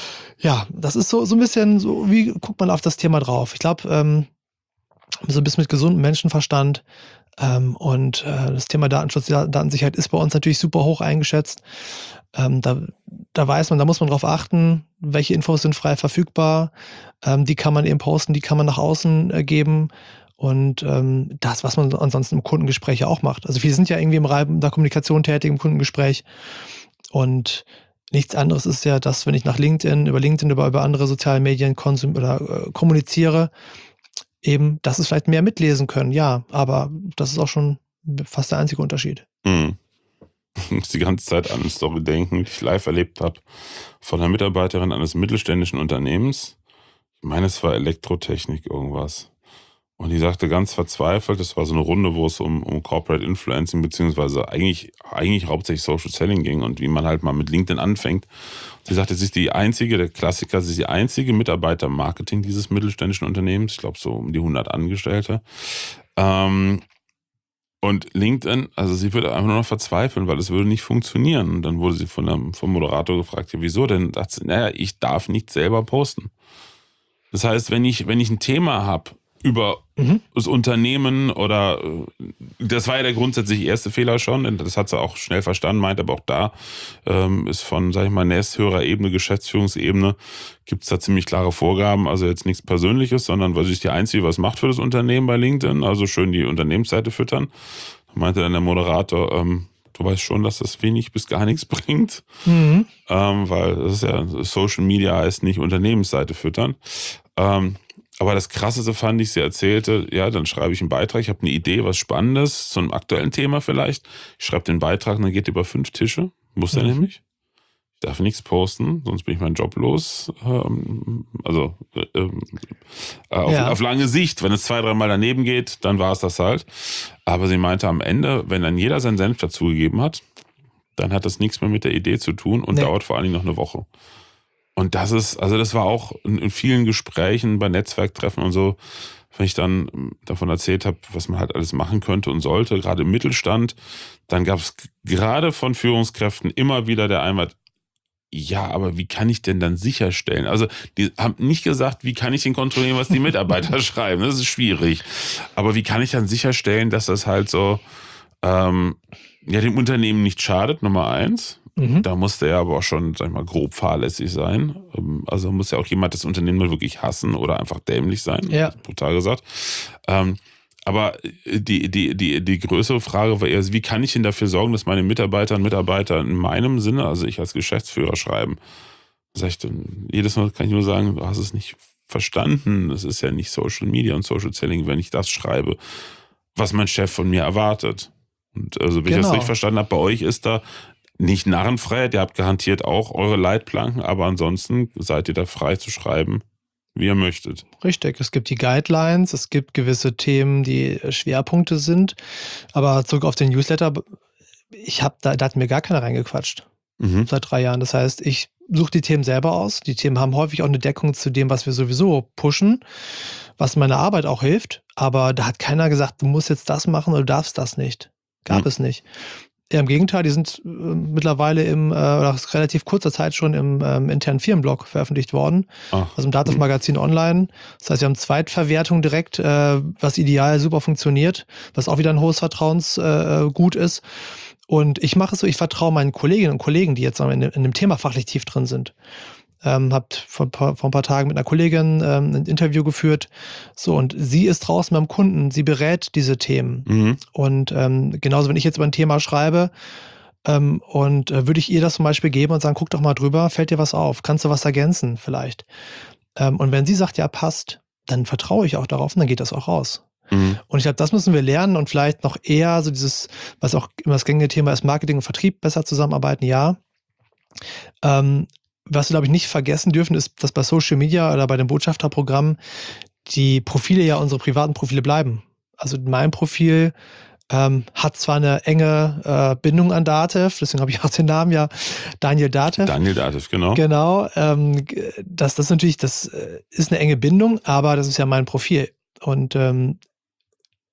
ja, das ist so, so ein bisschen so, wie guckt man auf das Thema drauf? Ich glaube, ähm, so ein bisschen mit gesundem Menschenverstand Ähm, und äh, das Thema Datenschutz, Datensicherheit ist bei uns natürlich super hoch eingeschätzt. Ähm, da, da weiß man, da muss man drauf achten, welche Infos sind frei verfügbar. Ähm, die kann man eben posten, die kann man nach außen äh, geben. Und ähm, das, was man ansonsten im Kundengespräch ja auch macht. Also viele sind ja irgendwie im Rahmen der Kommunikation tätig im Kundengespräch. Und nichts anderes ist ja das, wenn ich nach LinkedIn, über LinkedIn, über, über andere soziale Medien konsum oder äh, kommuniziere, eben, dass es vielleicht mehr mitlesen können, ja. Aber das ist auch schon fast der einzige Unterschied. Mhm. Ich muss die ganze Zeit an eine Story denken, die ich live erlebt habe, von einer Mitarbeiterin eines mittelständischen Unternehmens. Ich meine, es war Elektrotechnik irgendwas. Und die sagte ganz verzweifelt, das war so eine Runde, wo es um, um Corporate Influencing beziehungsweise eigentlich, eigentlich hauptsächlich Social Selling ging und wie man halt mal mit LinkedIn anfängt. Sie sagte, sie ist die einzige, der Klassiker, sie ist die einzige Mitarbeiter im Marketing dieses mittelständischen Unternehmens. Ich glaube so um die hundert Angestellte. Ähm, und LinkedIn, also sie würde einfach nur noch verzweifeln, weil es würde nicht funktionieren. Und dann wurde sie von einem, vom Moderator gefragt, ja, wieso denn? Da sagt sie, naja, ich darf nicht selber posten. Das heißt, wenn ich, wenn ich ein Thema habe, über mhm. das Unternehmen oder das war ja der grundsätzlich erste Fehler schon, das hat sie auch schnell verstanden, meint aber auch da ähm, ist von, sag ich mal, nächsthöherer Ebene, Geschäftsführungsebene, gibt es da ziemlich klare Vorgaben, also jetzt nichts Persönliches, sondern weil sie ist die Einzige, was macht für das Unternehmen bei LinkedIn, also schön die Unternehmensseite füttern. Da meinte dann der Moderator, ähm, du weißt schon, dass das wenig bis gar nichts bringt, mhm. ähm, weil das ist ja, Social Media heißt nicht Unternehmensseite füttern. Ähm, Aber das Krasseste fand ich, sie erzählte, ja, dann schreibe ich einen Beitrag, ich habe eine Idee, was Spannendes, zu einem aktuellen Thema vielleicht. Ich schreibe den Beitrag und dann geht über fünf Tische, muss er mhm. nämlich. Ich darf nichts posten, sonst bin ich meinen Job los. Ähm, also ähm, auf, ja. auf lange Sicht, wenn es zwei, dreimal daneben geht, dann war es das halt. Aber sie meinte am Ende, wenn dann jeder seinen Senf dazugegeben hat, dann hat das nichts mehr mit der Idee zu tun und nee. dauert vor allen Dingen noch eine Woche. Und das ist, also das war auch in vielen Gesprächen bei Netzwerktreffen und so, wenn ich dann davon erzählt habe, was man halt alles machen könnte und sollte, gerade im Mittelstand, dann gab es gerade von Führungskräften immer wieder der Einwand, ja, aber wie kann ich denn dann sicherstellen? Also die haben nicht gesagt, wie kann ich denn kontrollieren, was die Mitarbeiter schreiben, das ist schwierig. Aber wie kann ich dann sicherstellen, dass das halt so ähm, ja, dem Unternehmen nicht schadet, Nummer eins. Mhm. Da musste er aber auch schon, sag ich mal, grob fahrlässig sein. Also muss ja auch jemand das Unternehmen mal wirklich hassen oder einfach dämlich sein, ja. brutal gesagt. Ähm, aber die, die, die, die größere Frage war eher, wie kann ich denn dafür sorgen, dass meine Mitarbeiter und Mitarbeiter in meinem Sinne, also ich als Geschäftsführer schreiben, sag ich dann, jedes Mal kann ich nur sagen, du hast es nicht verstanden. Das ist ja nicht Social Media und Social Selling, wenn ich das schreibe, was mein Chef von mir erwartet. Und also, wie genau. ich das richtig verstanden habe, bei euch ist da nicht Narrenfreiheit, ihr habt garantiert auch eure Leitplanken, aber ansonsten seid ihr da frei zu schreiben, wie ihr möchtet. Richtig, es gibt die Guidelines, es gibt gewisse Themen, die Schwerpunkte sind, aber zurück auf den Newsletter, ich habe da, da hat mir gar keiner reingequatscht, mhm. seit drei Jahren. Das heißt, ich suche die Themen selber aus, die Themen haben häufig auch eine Deckung zu dem, was wir sowieso pushen, was meiner Arbeit auch hilft, aber da hat keiner gesagt, du musst jetzt das machen oder du darfst das nicht. Gab mhm. es nicht. Ja, im Gegenteil, die sind äh, mittlerweile im, äh, nach relativ kurzer Zeit schon im ähm, internen Firmenblog veröffentlicht worden. Ach. Also im Dativ Magazin online. Das heißt, wir haben Zweitverwertung direkt, äh, was ideal super funktioniert, was auch wieder ein hohes Vertrauensgut äh, ist. Und ich mache es so, ich vertraue meinen Kolleginnen und Kollegen, die jetzt in, in dem Thema fachlich tief drin sind. Ähm, habt vor, vor ein paar Tagen mit einer Kollegin ähm, ein Interview geführt. So, und sie ist draußen beim Kunden, sie berät diese Themen. Mhm. Und ähm, genauso, wenn ich jetzt über ein Thema schreibe ähm, und äh, würde ich ihr das zum Beispiel geben und sagen, guck doch mal drüber, fällt dir was auf, kannst du was ergänzen vielleicht? Ähm, und wenn sie sagt, ja, passt, dann vertraue ich auch darauf und dann geht das auch raus. Mhm. Und ich glaube, das müssen wir lernen und vielleicht noch eher so dieses, was auch immer das gängige Thema ist, Marketing und Vertrieb besser zusammenarbeiten, ja. Ähm, Was wir, glaube ich, nicht vergessen dürfen, ist, dass bei Social Media oder bei dem Botschafterprogramm die Profile ja unsere privaten Profile bleiben. Also mein Profil ähm, hat zwar eine enge äh, Bindung an Dativ, deswegen habe ich auch den Namen ja Daniel Dativ. Daniel Dativ, genau. Genau. Ähm, das, das natürlich, das ist eine enge Bindung, aber das ist ja mein Profil. Und ähm,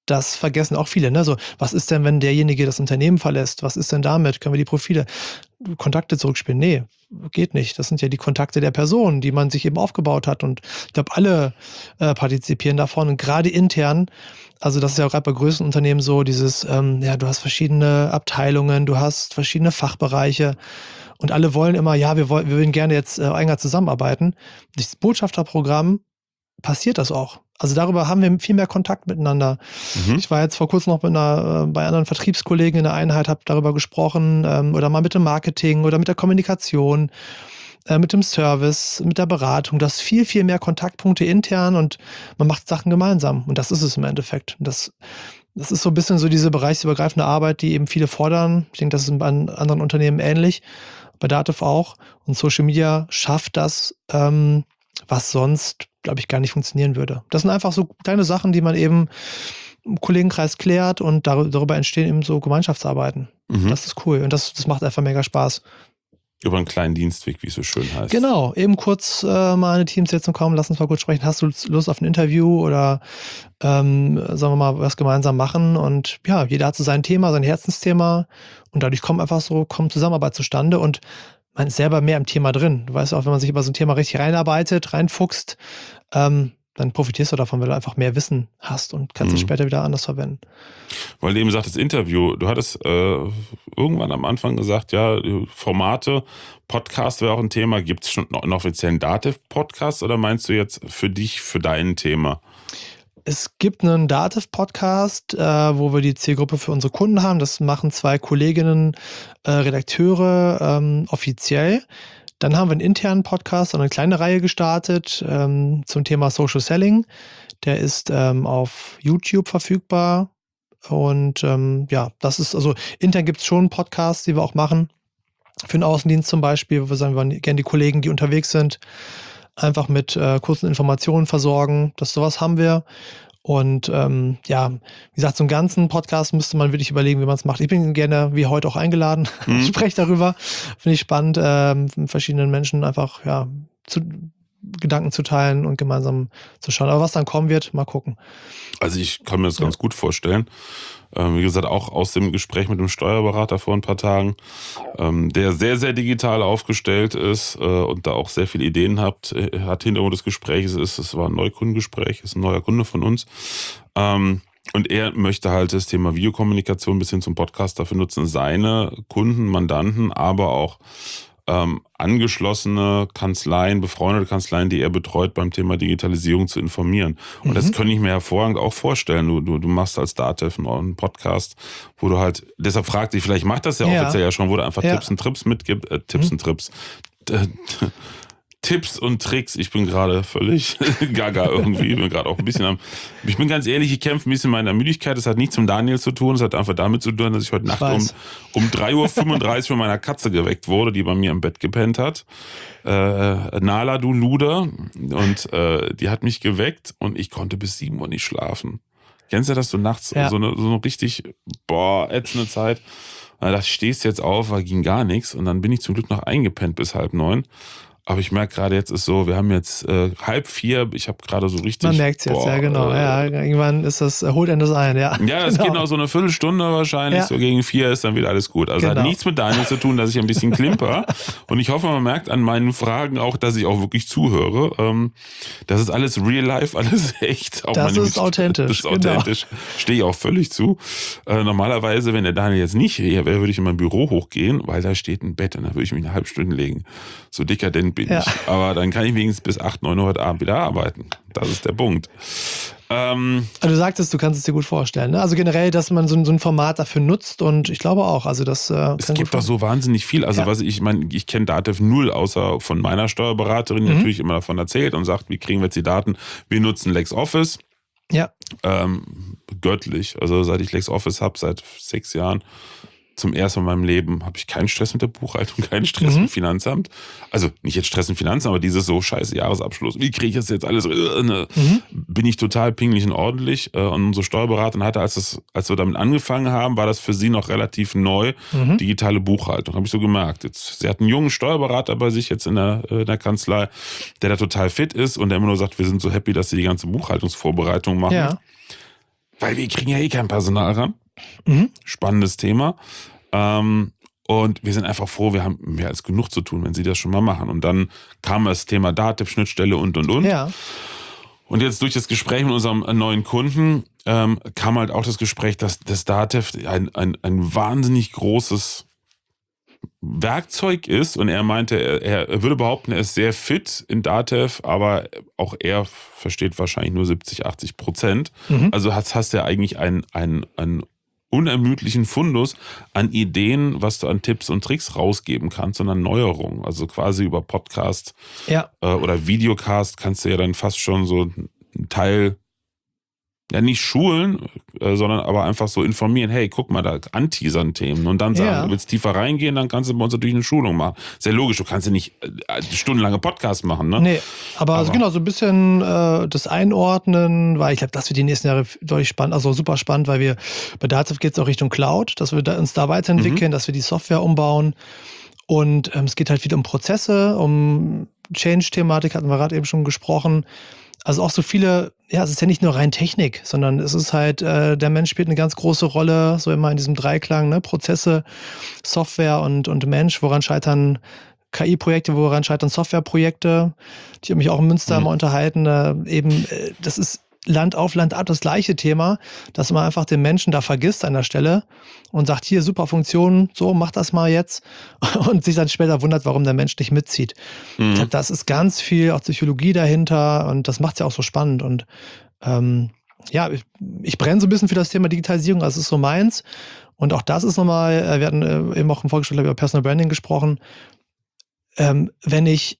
das vergessen auch viele. Ne? So, was ist denn, wenn derjenige das Unternehmen verlässt? Was ist denn damit? Können wir die Profile, Kontakte zurückspielen? Nee, geht nicht. Das sind ja die Kontakte der Person, die man sich eben aufgebaut hat. Und ich glaube, alle äh, partizipieren davon. Und gerade intern, also das ist ja gerade bei größeren Unternehmen so, dieses, ähm, ja, du hast verschiedene Abteilungen, du hast verschiedene Fachbereiche. Und alle wollen immer, ja, wir wollen, wir würden gerne jetzt äh, enger zusammenarbeiten. Durch das Botschafterprogramm passiert das auch. Also darüber haben wir viel mehr Kontakt miteinander. Mhm. Ich war jetzt vor kurzem noch mit einer, bei anderen Vertriebskollegen in der Einheit, habe darüber gesprochen, ähm, oder mal mit dem Marketing oder mit der Kommunikation, äh, mit dem Service, mit der Beratung. Das viel, viel mehr Kontaktpunkte intern und man macht Sachen gemeinsam. Und das ist es im Endeffekt. Und das, das ist so ein bisschen so diese bereichsübergreifende Arbeit, die eben viele fordern. Ich denke, das ist bei anderen Unternehmen ähnlich, bei Dativ auch. Und Social Media schafft das, ähm, was sonst, glaube ich, gar nicht funktionieren würde. Das sind einfach so kleine Sachen, die man eben im Kollegenkreis klärt und darüber entstehen eben so Gemeinschaftsarbeiten. Mhm. Das ist cool und das, das macht einfach mega Spaß. Über einen kleinen Dienstweg, wie es so schön heißt. Genau, eben kurz äh, mal eine Teamsitzung kommen, lass uns mal kurz sprechen. Hast du Lust auf ein Interview oder ähm, sagen wir mal, was gemeinsam machen? Und ja, jeder hat so sein Thema, sein Herzensthema und dadurch kommt einfach so, kommt Zusammenarbeit zustande und man ist selber mehr im Thema drin. Du weißt auch, wenn man sich über so ein Thema richtig reinarbeitet, reinfuchst, ähm, dann profitierst du davon, weil du einfach mehr Wissen hast und kannst es mhm. später wieder anders verwenden. Weil du eben sagtest, Interview, du hattest äh, irgendwann am Anfang gesagt, ja, Formate, Podcast wäre auch ein Thema. Gibt es schon einen offiziellen Dativ-Podcast oder meinst du jetzt für dich, für dein Thema? Es gibt einen Dativ-Podcast, äh, wo wir die Zielgruppe für unsere Kunden haben. Das machen zwei Kolleginnen, äh, Redakteure ähm, offiziell. Dann haben wir einen internen Podcast und eine kleine Reihe gestartet ähm, zum Thema Social Selling. Der ist ähm, auf YouTube verfügbar. Und ähm, ja, das ist, also intern gibt es schon Podcasts, die wir auch machen. Für den Außendienst zum Beispiel, wo wir sagen, wir wollen gerne die Kollegen, die unterwegs sind, einfach mit äh, kurzen Informationen versorgen. Das sowas haben wir. Und ähm, ja, wie gesagt, so einen ganzen Podcast müsste man wirklich überlegen, wie man es macht. Ich bin gerne, wie heute auch eingeladen. Mhm. Ich spreche darüber. Finde ich spannend, äh, mit verschiedenen Menschen einfach ja zu, Gedanken zu teilen und gemeinsam zu schauen. Aber was dann kommen wird, mal gucken. Also ich kann mir das ja. ganz gut vorstellen. Ähm, wie gesagt, auch aus dem Gespräch mit dem Steuerberater vor ein paar Tagen, ähm, der sehr, sehr digital aufgestellt ist äh, und da auch sehr viele Ideen hat, äh, hat Hintergrund des Gesprächs ist, es war ein Neukundengespräch, ist ein neuer Kunde von uns. Ähm, und er möchte halt das Thema Videokommunikation bis hin zum Podcast dafür nutzen, seine Kunden, Mandanten, aber auch Ähm, angeschlossene Kanzleien, befreundete Kanzleien, die er betreut, beim Thema Digitalisierung zu informieren. Und mhm. das könnte ich mir hervorragend auch vorstellen. Du, du, du machst als Dativ einen Podcast, wo du halt, deshalb fragte ich, vielleicht macht das ja, ja. offiziell ja schon, wo du einfach ja. Tipps und Trips mitgibst, äh, Tipps mhm. und Trips. Tipps und Tricks. Ich bin gerade völlig gaga irgendwie. Ich bin gerade auch ein bisschen am. Ich bin ganz ehrlich, ich kämpfe ein bisschen mit meiner Müdigkeit. Das hat nichts mit Daniel zu tun. Das hat einfach damit zu tun, dass ich heute Nacht um, um drei Uhr fünfunddreißig von meiner Katze geweckt wurde, die bei mir im Bett gepennt hat. Äh, Nala, du Luder. Und äh, die hat mich geweckt und ich konnte bis sieben Uhr nicht schlafen. Kennst du das so nachts? Ja. So, eine, so eine richtig, boah, ätzende Zeit. Und da dachte ich, stehst jetzt auf, weil ging gar nichts. Und dann bin ich zum Glück noch eingepennt bis halb neun. Aber ich merke gerade, jetzt ist so, wir haben jetzt äh, halb vier, ich habe gerade so richtig... Man merkt es jetzt, boah, ja genau. Äh, ja, irgendwann ist das, holt einen das ein, ja. Ja, es genau. geht noch so eine Viertelstunde wahrscheinlich, ja. so gegen vier ist dann wieder alles gut. Also genau. hat nichts mit Daniel zu tun, dass ich ein bisschen klimper. Und ich hoffe, man merkt an meinen Fragen auch, dass ich auch wirklich zuhöre. Ähm, das ist alles real life, alles echt. Auch das ist authentisch. Das ist authentisch. Genau. Stehe ich auch völlig zu. Äh, normalerweise, wenn der Daniel jetzt nicht hier wäre, würde ich in mein Büro hochgehen, weil da steht ein Bett und da würde ich mich eine halbe Stunde legen. So dekadent bin ja. ich. Aber dann kann ich wenigstens bis acht, neun Uhr heute Abend wieder arbeiten. Das ist der Punkt. Ähm, also du sagtest, du kannst es dir gut vorstellen. Ne? Also generell, dass man so, so ein Format dafür nutzt und ich glaube auch, also das äh, es gibt doch so wahnsinnig viel. Also ja. was ich, ich meine, ich kenne Dativ null, außer von meiner Steuerberaterin, die mhm. natürlich immer davon erzählt und sagt, wie kriegen wir jetzt die Daten? Wir nutzen LexOffice. Ja. Ähm, göttlich. Also seit ich LexOffice habe, seit sechs Jahren, zum ersten Mal in meinem Leben habe ich keinen Stress mit der Buchhaltung, keinen Stress mhm. mit dem Finanzamt. Also nicht jetzt Stress mit dem Finanzamt, aber dieses so scheiße Jahresabschluss. Wie kriege ich das jetzt alles? Mhm. Bin ich total pingelig und ordentlich. Und unsere Steuerberaterin hatte, als, das, als wir damit angefangen haben, war das für sie noch relativ neu, mhm. digitale Buchhaltung. Habe ich so gemerkt. Jetzt, sie hat einen jungen Steuerberater bei sich jetzt in der, in der Kanzlei, der da total fit ist und der immer nur sagt, wir sind so happy, dass sie die ganze Buchhaltungsvorbereitung machen. Ja. weil wir kriegen ja eh kein Personal ran. Mhm. Spannendes Thema. Ähm, und wir sind einfach froh, wir haben mehr als genug zu tun, wenn sie das schon mal machen. Und dann kam das Thema Dativ, Schnittstelle und, und, und. Ja. Und jetzt durch das Gespräch mit unserem neuen Kunden ähm, kam halt auch das Gespräch, dass das Dativ ein, ein, ein wahnsinnig großes Werkzeug ist. Und er meinte, er, er würde behaupten, er ist sehr fit in Dativ, aber auch er versteht wahrscheinlich nur siebzig, achtzig Prozent. Mhm. Also hast, hast du ja eigentlich einen, einen, einen unermüdlichen Fundus an Ideen, was du an Tipps und Tricks rausgeben kannst und an Neuerungen. Also quasi über Podcast Ja. äh, oder Videocast kannst du ja dann fast schon so einen Teil, ja nicht schulen, äh, sondern aber einfach so informieren, hey, guck mal, da anteasern Themen und dann sagen, Ja. du willst tiefer reingehen, dann kannst du bei uns natürlich eine Schulung machen. Sehr logisch, du kannst ja nicht äh, stundenlange Podcasts machen, ne? Nee, aber, also Aber- genau, so ein bisschen äh, das Einordnen, weil ich glaube, das wird die nächsten Jahre deutlich spannend, also super spannend, weil wir bei Dativ geht es auch Richtung Cloud, dass wir da, uns da weiterentwickeln, dass wir die Software umbauen und ähm, es geht halt wieder um Prozesse, um Change-Thematik, hatten wir gerade eben schon gesprochen. Also auch so viele, ja, es ist ja nicht nur rein Technik, sondern es ist halt, äh, der Mensch spielt eine ganz große Rolle, so immer in diesem Dreiklang, ne? Prozesse, Software und, und Mensch, woran scheitern K I-Projekte, woran scheitern Softwareprojekte. Ich habe mich auch in Münster Mhm. mal unterhalten, äh, eben, äh, das ist Land auf Land ab das gleiche Thema, dass man einfach den Menschen da vergisst an der Stelle und sagt, hier, super Funktion, so, mach das mal jetzt und sich dann später wundert, warum der Mensch nicht mitzieht. Ich Mhm. glaube, das ist ganz viel auch Psychologie dahinter und das macht es ja auch so spannend und ähm, ja, ich, ich brenne so ein bisschen für das Thema Digitalisierung, das ist so meins und auch das ist nochmal, äh, wir hatten äh, eben auch im Vorgespräch über Personal Branding gesprochen, ähm, wenn ich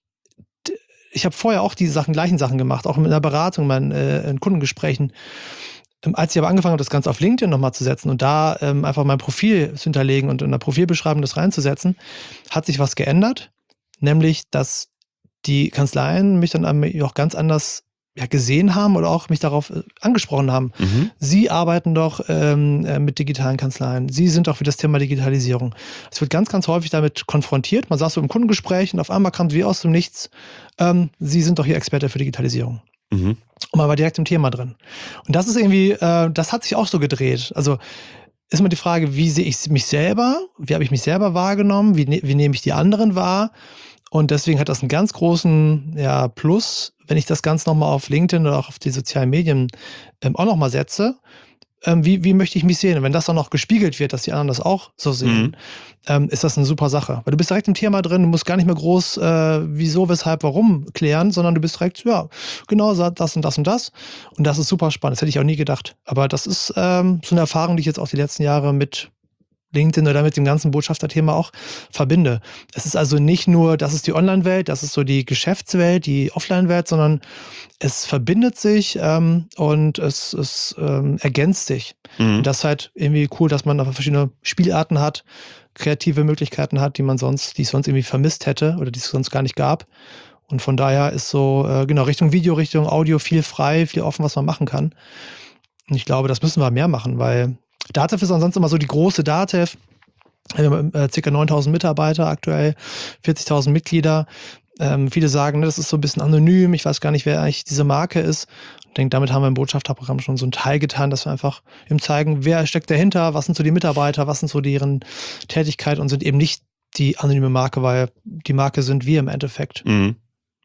ich habe vorher auch die Sachen, gleichen Sachen gemacht, auch in der Beratung, in, äh, in Kundengesprächen. Ähm, als ich aber angefangen habe, das Ganze auf LinkedIn nochmal zu setzen und da ähm, einfach mein Profil zu hinterlegen und in der Profilbeschreibung das reinzusetzen, hat sich was geändert, nämlich, dass die Kanzleien mich dann auch ganz anders ja, gesehen haben oder auch mich darauf äh, angesprochen haben. Mhm. Sie arbeiten doch ähm, äh, mit digitalen Kanzleien. Sie sind doch für das Thema Digitalisierung. Es wird ganz, ganz häufig damit konfrontiert. Man saß so im Kundengespräch und auf einmal kam wie aus dem Nichts, ähm, Sie sind doch hier Experte für Digitalisierung. Mhm. Und man war direkt im Thema drin. Und das ist irgendwie, äh, das hat sich auch so gedreht. Also ist immer die Frage, wie sehe ich mich selber? Wie habe ich mich selber wahrgenommen? Wie, ne- wie nehme ich die anderen wahr? Und deswegen hat das einen ganz großen ja, Plus, wenn ich das Ganze nochmal auf LinkedIn oder auch auf die sozialen Medien ähm, auch nochmal setze. Ähm, wie, wie möchte ich mich sehen? Und wenn das dann noch gespiegelt wird, dass die anderen das auch so sehen, Mhm. ähm, ist das eine super Sache. Weil du bist direkt im Thema drin, du musst gar nicht mehr groß äh, wieso, weshalb, warum klären, sondern du bist direkt, ja, genau, das und das und das. Und das ist super spannend. Das hätte ich auch nie gedacht. Aber das ist ähm, so eine Erfahrung, die ich jetzt auch die letzten Jahre mit LinkedIn oder mit dem ganzen Botschafterthema auch verbinde. Es ist also nicht nur, das ist die Online-Welt, das ist so die Geschäftswelt, die Offline-Welt, sondern es verbindet sich ähm, und es, es ähm, ergänzt sich. Mhm. Und das ist halt irgendwie cool, dass man einfach verschiedene Spielarten hat, kreative Möglichkeiten hat, die man sonst, die ich sonst irgendwie vermisst hätte oder die es sonst gar nicht gab. Und von daher ist so, äh, genau, Richtung Video, Richtung Audio viel frei, viel offen, was man machen kann. Und ich glaube, das müssen wir mehr machen, weil Dativ ist ansonsten immer so die große Dativ. Wir haben äh, ca. neuntausend Mitarbeiter aktuell, vierzigtausend Mitglieder. Ähm, viele sagen, ne, das ist so ein bisschen anonym. Ich weiß gar nicht, wer eigentlich diese Marke ist. Ich denke, damit haben wir im Botschafterprogramm schon so einen Teil getan, dass wir einfach ihm zeigen, wer steckt dahinter, was sind so die Mitarbeiter, was sind so deren Tätigkeit und sind eben nicht die anonyme Marke, weil die Marke sind wir im Endeffekt. Mhm.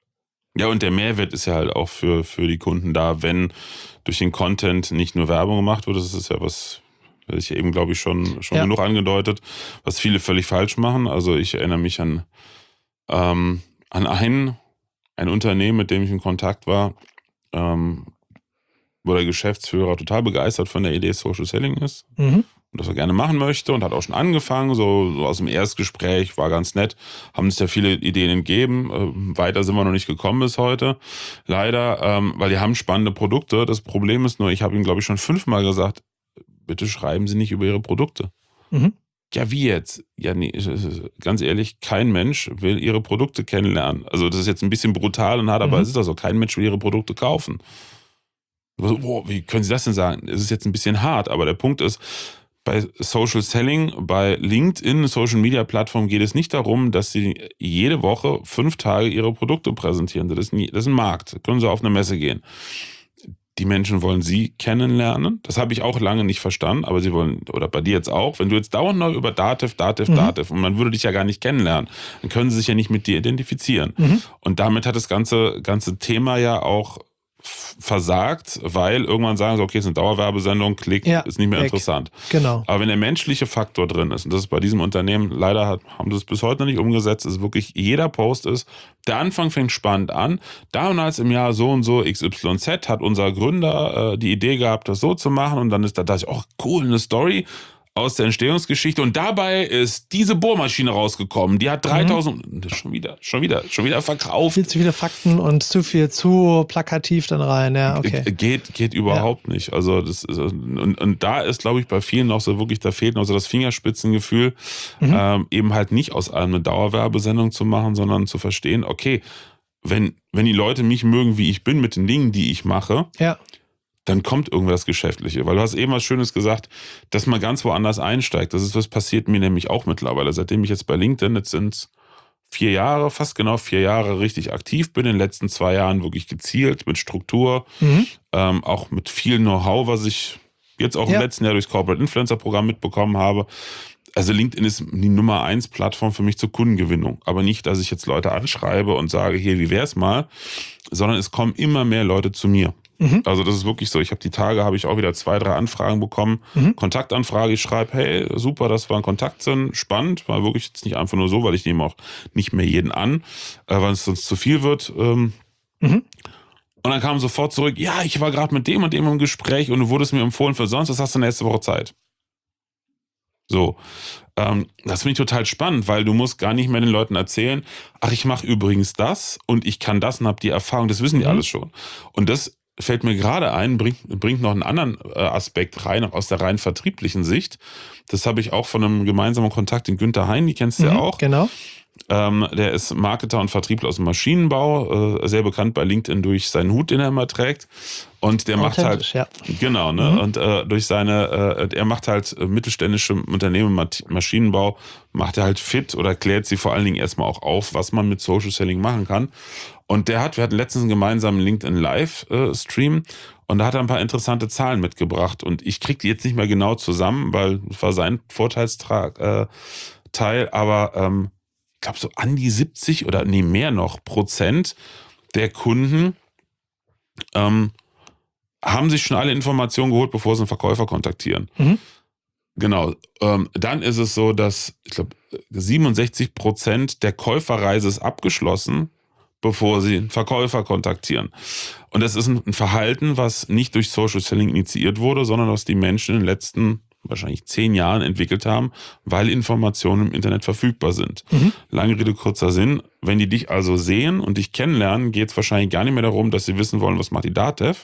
Ja, und der Mehrwert ist ja halt auch für, für die Kunden da, wenn durch den Content nicht nur Werbung gemacht wird. Das ist ja was, das ich eben, glaube ich, schon, schon Ja. genug angedeutet, was viele völlig falsch machen. Also ich erinnere mich an, ähm, an ein, ein Unternehmen, mit dem ich in Kontakt war, ähm, wo der Geschäftsführer total begeistert von der Idee Social Selling ist. Mhm. Und das er gerne machen möchte und hat auch schon angefangen, so, so aus dem Erstgespräch, war ganz nett, haben sich ja viele Ideen entgeben, äh, weiter sind wir noch nicht gekommen bis heute, leider, ähm, weil die haben spannende Produkte, das Problem ist nur, ich habe ihm glaube ich schon fünfmal gesagt, bitte schreiben Sie nicht über Ihre Produkte. Mhm. Ja, wie jetzt? Ja, nee, ganz ehrlich, kein Mensch will Ihre Produkte kennenlernen. Also das ist jetzt ein bisschen brutal und hart, aber Mhm. es ist doch so, kein Mensch will Ihre Produkte kaufen. So, boah, wie können Sie das denn sagen? Es ist jetzt ein bisschen hart, aber der Punkt ist, bei Social Selling, bei LinkedIn, Social Media Plattform geht es nicht darum, dass Sie jede Woche fünf Tage Ihre Produkte präsentieren. Das ist, nie, das ist ein Markt. Da können Sie auf eine Messe gehen. die Menschen wollen sie kennenlernen. Das habe ich auch lange nicht verstanden, aber sie wollen, oder bei dir jetzt auch, wenn du jetzt dauernd neu über Dativ, Dativ, mhm. Dativ und man würde dich ja gar nicht kennenlernen, dann können sie sich ja nicht mit dir identifizieren. Mhm. Und damit hat das ganze, ganze Thema ja auch versagt, weil irgendwann sagen sie, okay, es ist eine Dauerwerbesendung, Klick, ja, ist nicht mehr weg. Interessant. Genau. Aber wenn der menschliche Faktor drin ist, und das ist bei diesem Unternehmen, leider hat, haben sie es bis heute noch nicht umgesetzt, ist wirklich jeder Post ist, der Anfang fängt spannend an. Damals im Jahr so und so X Y Z hat unser Gründer äh, die Idee gehabt, das so zu machen und dann ist da, da ich, oh cool, eine Story aus der Entstehungsgeschichte und dabei ist diese Bohrmaschine rausgekommen, die hat dreitausend, mhm. schon wieder, schon wieder, schon wieder verkauft. Viel zu viele Fakten und zu viel, zu plakativ dann rein, ja, okay. Geht, geht überhaupt ja. nicht. Also das ist, und, und da ist, glaube ich, bei vielen noch so wirklich, da fehlt noch so das Fingerspitzengefühl, mhm. ähm, eben halt nicht aus allem eine Dauerwerbesendung zu machen, sondern zu verstehen, okay, wenn, wenn die Leute mich mögen, wie ich bin, mit den Dingen, die ich mache, ja. dann kommt irgendwas Geschäftliche. Weil du hast eben was Schönes gesagt, dass man ganz woanders einsteigt. Das ist, was passiert mir nämlich auch mittlerweile. Seitdem ich jetzt bei LinkedIn, jetzt sind es vier Jahre, fast genau vier Jahre richtig aktiv bin, in den letzten zwei Jahren wirklich gezielt, mit Struktur, mhm. ähm, auch mit viel Know-how, was ich jetzt auch ja. im letzten Jahr durchs Corporate Influencer Programm mitbekommen habe. Also LinkedIn ist die Nummer eins Plattform für mich zur Kundengewinnung. Aber nicht, dass ich jetzt Leute anschreibe und sage, hier, wie wär's mal, sondern es kommen immer mehr Leute zu mir. Mhm. Also das ist wirklich so. Ich habe die Tage, habe ich auch wieder zwei, drei Anfragen bekommen. Mhm. Kontaktanfrage, ich schreibe, hey, super, dass wir in Kontakt sind, spannend. War wirklich jetzt nicht einfach nur so, weil ich nehme auch nicht mehr jeden an, äh, weil es sonst zu viel wird. Ähm, mhm. Und dann kam sofort zurück, ja, ich war gerade mit dem und dem im Gespräch und du wurdest mir empfohlen für sonst, das hast du nächste Woche Zeit. So, ähm, das finde ich total spannend, weil du musst gar nicht mehr den Leuten erzählen, ach, ich mache übrigens das und ich kann das und habe die Erfahrung, das wissen die mhm. alles schon. Und das fällt mir gerade ein, bringt, bringt noch einen anderen äh, Aspekt rein, aus der rein vertrieblichen Sicht. Das habe ich auch von einem gemeinsamen Kontakt, den Günther Hein, die kennst du mhm, ja auch. Genau. Ähm, der ist Marketer und Vertriebler aus dem Maschinenbau, äh, sehr bekannt bei LinkedIn durch seinen Hut, den er immer trägt. Und der macht halt, ja. genau, ne, mhm. und äh, durch seine, äh, er macht halt äh, mittelständische Unternehmen, Maschinenbau, macht er halt fit oder klärt sie vor allen Dingen erstmal auch auf, was man mit Social Selling machen kann. Und der hat, wir hatten letztens einen gemeinsamen LinkedIn Live-Stream und da hat er ein paar interessante Zahlen mitgebracht und ich kriege die jetzt nicht mehr genau zusammen, weil das war sein Vorteilsteil, äh, aber ähm, ich glaube so an die siebzig oder nee, mehr noch Prozent der Kunden ähm, haben sich schon alle Informationen geholt, bevor sie einen Verkäufer kontaktieren. Mhm. Genau. Ähm, dann ist es so, dass ich glaube siebenundsechzig Prozent der Käuferreise ist abgeschlossen, bevor sie einen Verkäufer kontaktieren. Und das ist ein Verhalten, was nicht durch Social Selling initiiert wurde, sondern was die Menschen in den letzten wahrscheinlich zehn Jahren entwickelt haben, weil Informationen im Internet verfügbar sind. Mhm. Lange Rede, kurzer Sinn. Wenn die dich also sehen und dich kennenlernen, geht es wahrscheinlich gar nicht mehr darum, dass sie wissen wollen, was macht die Datev,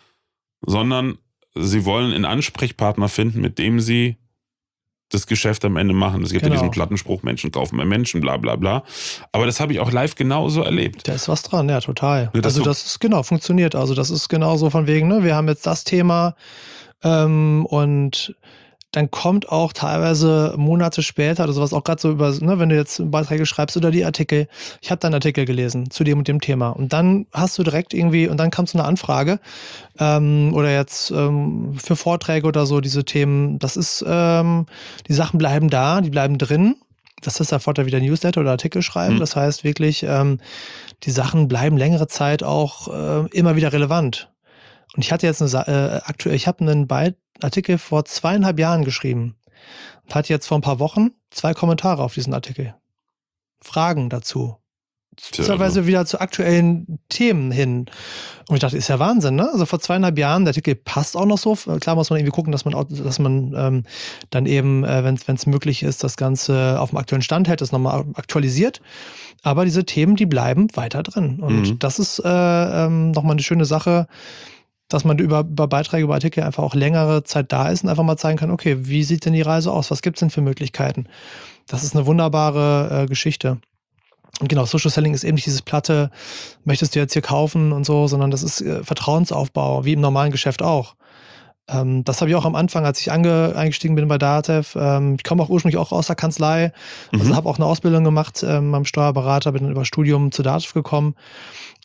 sondern sie wollen einen Ansprechpartner finden, mit dem sie das Geschäft am Ende machen. Es gibt genau. ja diesen Plattenspruch, Menschen kaufen mehr Menschen, bla bla bla. Aber das habe ich auch live genauso erlebt. Da ist was dran, ja, total. Ja, das also so das ist genau, funktioniert. Also das ist genauso von wegen, ne, wir haben jetzt das Thema ähm, und dann kommt auch teilweise Monate später oder sowas, auch gerade so über, ne, wenn du jetzt Beiträge schreibst oder die Artikel, ich habe deinen Artikel gelesen zu dem und dem Thema und dann hast du direkt irgendwie, und dann kam so eine Anfrage ähm, oder jetzt ähm, für Vorträge oder so, diese Themen, das ist, ähm, die Sachen bleiben da, die bleiben drin. Das ist der Vorteil wieder Newsletter oder Artikel schreiben. Mhm. Das heißt wirklich, ähm, die Sachen bleiben längere Zeit auch äh, immer wieder relevant. Und ich hatte jetzt eine äh, aktuell, ich habe einen Beitrag Artikel vor zweieinhalb Jahren geschrieben und hatte jetzt vor ein paar Wochen zwei Kommentare auf diesen Artikel. Fragen dazu. Teilweise wieder zu aktuellen Themen hin. Und ich dachte, ist ja Wahnsinn, ne? Also vor zweieinhalb Jahren, der Artikel passt auch noch so. Klar muss man irgendwie gucken, dass man, auch, dass man ähm, dann eben, äh, wenn es möglich ist, das Ganze auf dem aktuellen Stand hält, das nochmal aktualisiert. Aber diese Themen, die bleiben weiter drin. Und mhm. das ist äh, ähm, nochmal eine schöne Sache, dass man über, über Beiträge, über Artikel einfach auch längere Zeit da ist und einfach mal zeigen kann, okay, wie sieht denn die Reise aus? Was gibt es denn für Möglichkeiten? Das ist eine wunderbare äh, Geschichte. Und genau, Social Selling ist eben nicht dieses platte, möchtest du jetzt hier kaufen und so, sondern das ist äh, Vertrauensaufbau, wie im normalen Geschäft auch. Ähm, das habe ich auch am Anfang, als ich ange, eingestiegen bin bei Datev. Ähm, ich komme auch ursprünglich auch aus der Kanzlei, also mhm. habe auch eine Ausbildung gemacht ähm, beim Steuerberater, bin dann über Studium zu Datev gekommen.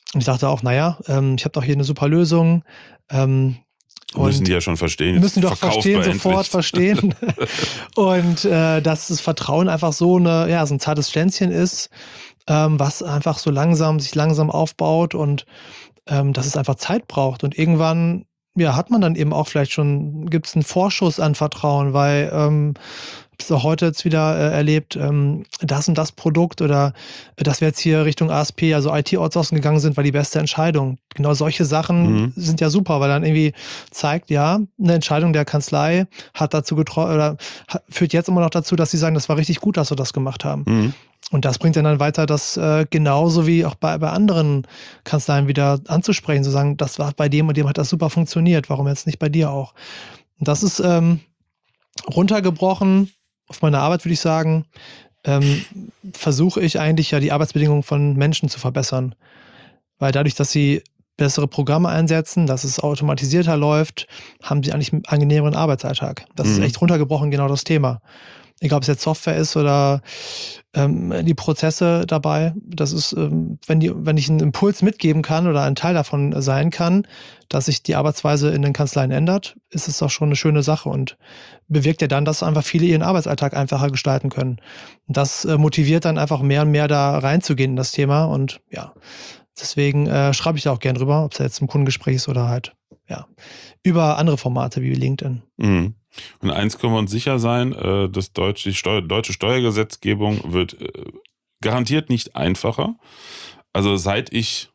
Und ich dachte auch, naja, ähm, ich habe doch hier eine super Lösung. Ähm, müssen die ja schon verstehen. Müssen die doch verstehen, sofort verstehen. Und äh, dass das Vertrauen einfach so, eine, ja, so ein zartes Pflänzchen ist, ähm, was einfach so langsam, sich langsam aufbaut und ähm, dass es einfach Zeit braucht. Und irgendwann, ja, hat man dann eben auch vielleicht schon, gibt es einen Vorschuss an Vertrauen, weil ähm, ich habe es auch heute jetzt wieder äh, erlebt, ähm, das und das Produkt oder äh, dass wir jetzt hier Richtung A S P, also I T-Outsourcing gegangen sind, war die beste Entscheidung. Genau solche Sachen Mhm. sind ja super, weil dann irgendwie zeigt, ja, eine Entscheidung der Kanzlei hat dazu getroffen oder hat, führt jetzt immer noch dazu, dass sie sagen, das war richtig gut, dass wir das gemacht haben. Mhm. Und das bringt dann weiter, das äh, genauso wie auch bei, bei anderen Kanzleien wieder anzusprechen, zu sagen, das war bei dem und dem hat das super funktioniert, warum jetzt nicht bei dir auch? Und das ist ähm, runtergebrochen auf meine Arbeit, würde ich sagen, ähm, versuche ich eigentlich ja die Arbeitsbedingungen von Menschen zu verbessern. Weil dadurch, dass sie bessere Programme einsetzen, dass es automatisierter läuft, haben sie eigentlich einen angenehmeren Arbeitsalltag. Das Mhm. ist echt runtergebrochen genau das Thema. Egal, ob es jetzt Software ist oder ähm, die Prozesse dabei. Das ist, ähm, wenn, die, wenn ich einen Impuls mitgeben kann oder ein Teil davon sein kann, dass sich die Arbeitsweise in den Kanzleien ändert, ist es doch schon eine schöne Sache und bewirkt ja dann, dass einfach viele ihren Arbeitsalltag einfacher gestalten können. Und das äh, motiviert dann einfach mehr und mehr da reinzugehen in das Thema und ja, deswegen äh, schreibe ich da auch gern drüber, ob es jetzt im Kundengespräch ist oder halt ja über andere Formate wie LinkedIn. Mhm. Und eins können wir uns sicher sein, äh, das deutsche, die Steu- deutsche Steuergesetzgebung wird äh, garantiert nicht einfacher. Also seit ich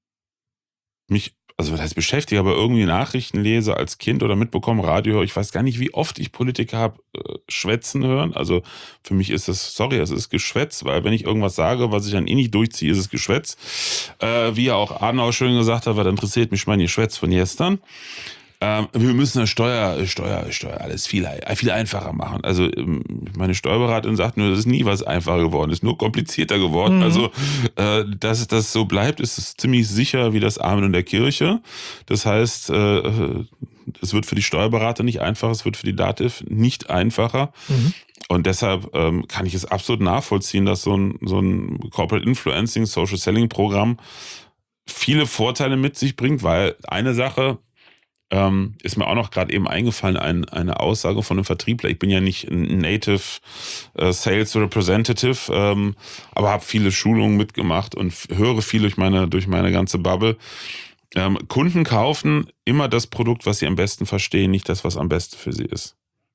mich, also was heißt beschäftige, aber irgendwie Nachrichten lese als Kind oder mitbekomme, Radio höre, ich weiß gar nicht, wie oft ich Politiker habe äh, schwätzen hören. Also für mich ist es, sorry, es ist Geschwätz, weil wenn ich irgendwas sage, was ich dann eh nicht durchziehe, ist es Geschwätz. Äh, wie ja auch Adenauer schön gesagt hat, was interessiert mich mein Geschwätz von gestern. Ähm, wir müssen das Steuer, Steuer, Steuer alles viel, viel einfacher machen. Also meine Steuerberaterin sagt nur, das ist nie was einfacher geworden, ist nur komplizierter geworden. Mhm. Also äh, dass das so bleibt, ist es ziemlich sicher wie das Amen in der Kirche. Das heißt, äh, es wird für die Steuerberater nicht einfacher, es wird für die Dativ nicht einfacher. Mhm. Und deshalb ähm, kann ich es absolut nachvollziehen, dass so ein, so ein Corporate Influencing, Social Selling Programm viele Vorteile mit sich bringt, weil eine Sache, Ähm, ist mir auch noch gerade eben eingefallen, ein, eine Aussage von einem Vertriebler. Ich bin ja nicht ein Native äh, Sales Representative, ähm, aber habe viele Schulungen mitgemacht und f- höre viel durch meine, durch meine ganze Bubble. Ähm, Kunden kaufen immer das Produkt, was sie am besten verstehen, nicht das, was am besten für sie ist.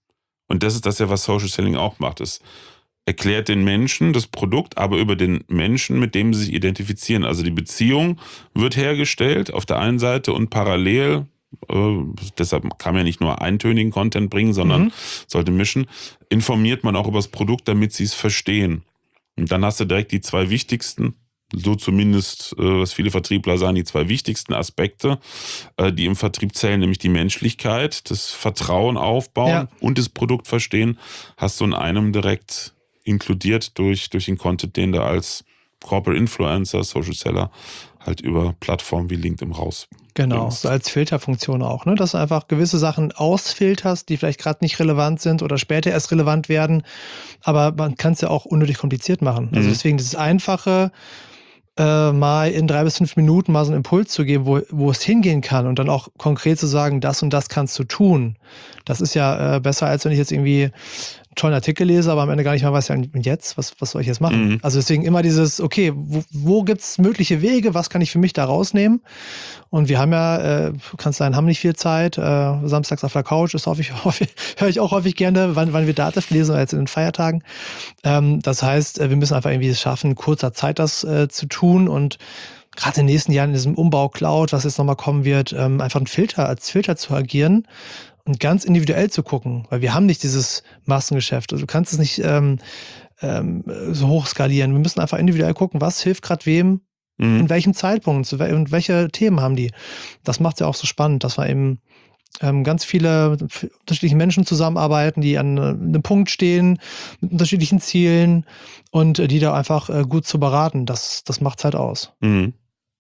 Und das ist das ja, was Social Selling auch macht. Es erklärt den Menschen das Produkt, aber über den Menschen, mit dem sie sich identifizieren. Also die Beziehung wird hergestellt auf der einen Seite und parallel, Uh, deshalb kann man ja nicht nur eintönigen Content bringen, sondern mhm. sollte mischen, informiert man auch über das Produkt, damit sie es verstehen. Und dann hast du direkt die zwei wichtigsten, so zumindest, uh, was viele Vertriebler sagen, die zwei wichtigsten Aspekte, uh, die im Vertrieb zählen, nämlich die Menschlichkeit, das Vertrauen aufbauen ja. und das Produkt verstehen, hast du in einem direkt inkludiert durch, durch den Content, den du als Corporate Influencer, Social Seller halt über Plattformen wie LinkedIn raus. Genau, so als Filterfunktion auch, ne? Dass du einfach gewisse Sachen ausfilterst, die vielleicht gerade nicht relevant sind oder später erst relevant werden, aber man kann es ja auch unnötig kompliziert machen. Also mhm. deswegen dieses Einfache, äh, mal in drei bis fünf Minuten mal so einen Impuls zu geben, wo, wo es hingehen kann und dann auch konkret zu sagen, das und das kannst du tun. Das ist ja äh, besser, als wenn ich jetzt irgendwie tollen Artikel lese, aber am Ende gar nicht mal weiß, ja, und jetzt, was, was soll ich jetzt machen? Mhm. Also deswegen immer dieses, okay, wo, wo gibt es mögliche Wege, was kann ich für mich da rausnehmen? Und wir haben ja, äh, kannst sagen, haben nicht viel Zeit, äh, samstags auf der Couch ist häufig, häufig höre ich auch häufig gerne, wann, wann wir Dativ lesen oder jetzt in den Feiertagen. Ähm, das heißt, wir müssen einfach irgendwie es schaffen, in kurzer Zeit das äh, zu tun und gerade in den nächsten Jahren in diesem Umbau Cloud, was jetzt nochmal kommen wird, ähm, einfach ein Filter, als Filter zu agieren und ganz individuell zu gucken, weil wir haben nicht dieses Massengeschäft. Also du kannst es nicht ähm, ähm, so hoch skalieren. Wir müssen einfach individuell gucken, was hilft gerade wem, mhm. in welchem Zeitpunkt und welche Themen haben die. Das macht es ja auch so spannend, dass wir eben ähm, ganz viele unterschiedliche Menschen zusammenarbeiten, die an einem Punkt stehen, mit unterschiedlichen Zielen und äh, die da einfach äh, gut zu beraten. Das, das macht es halt aus. Mhm.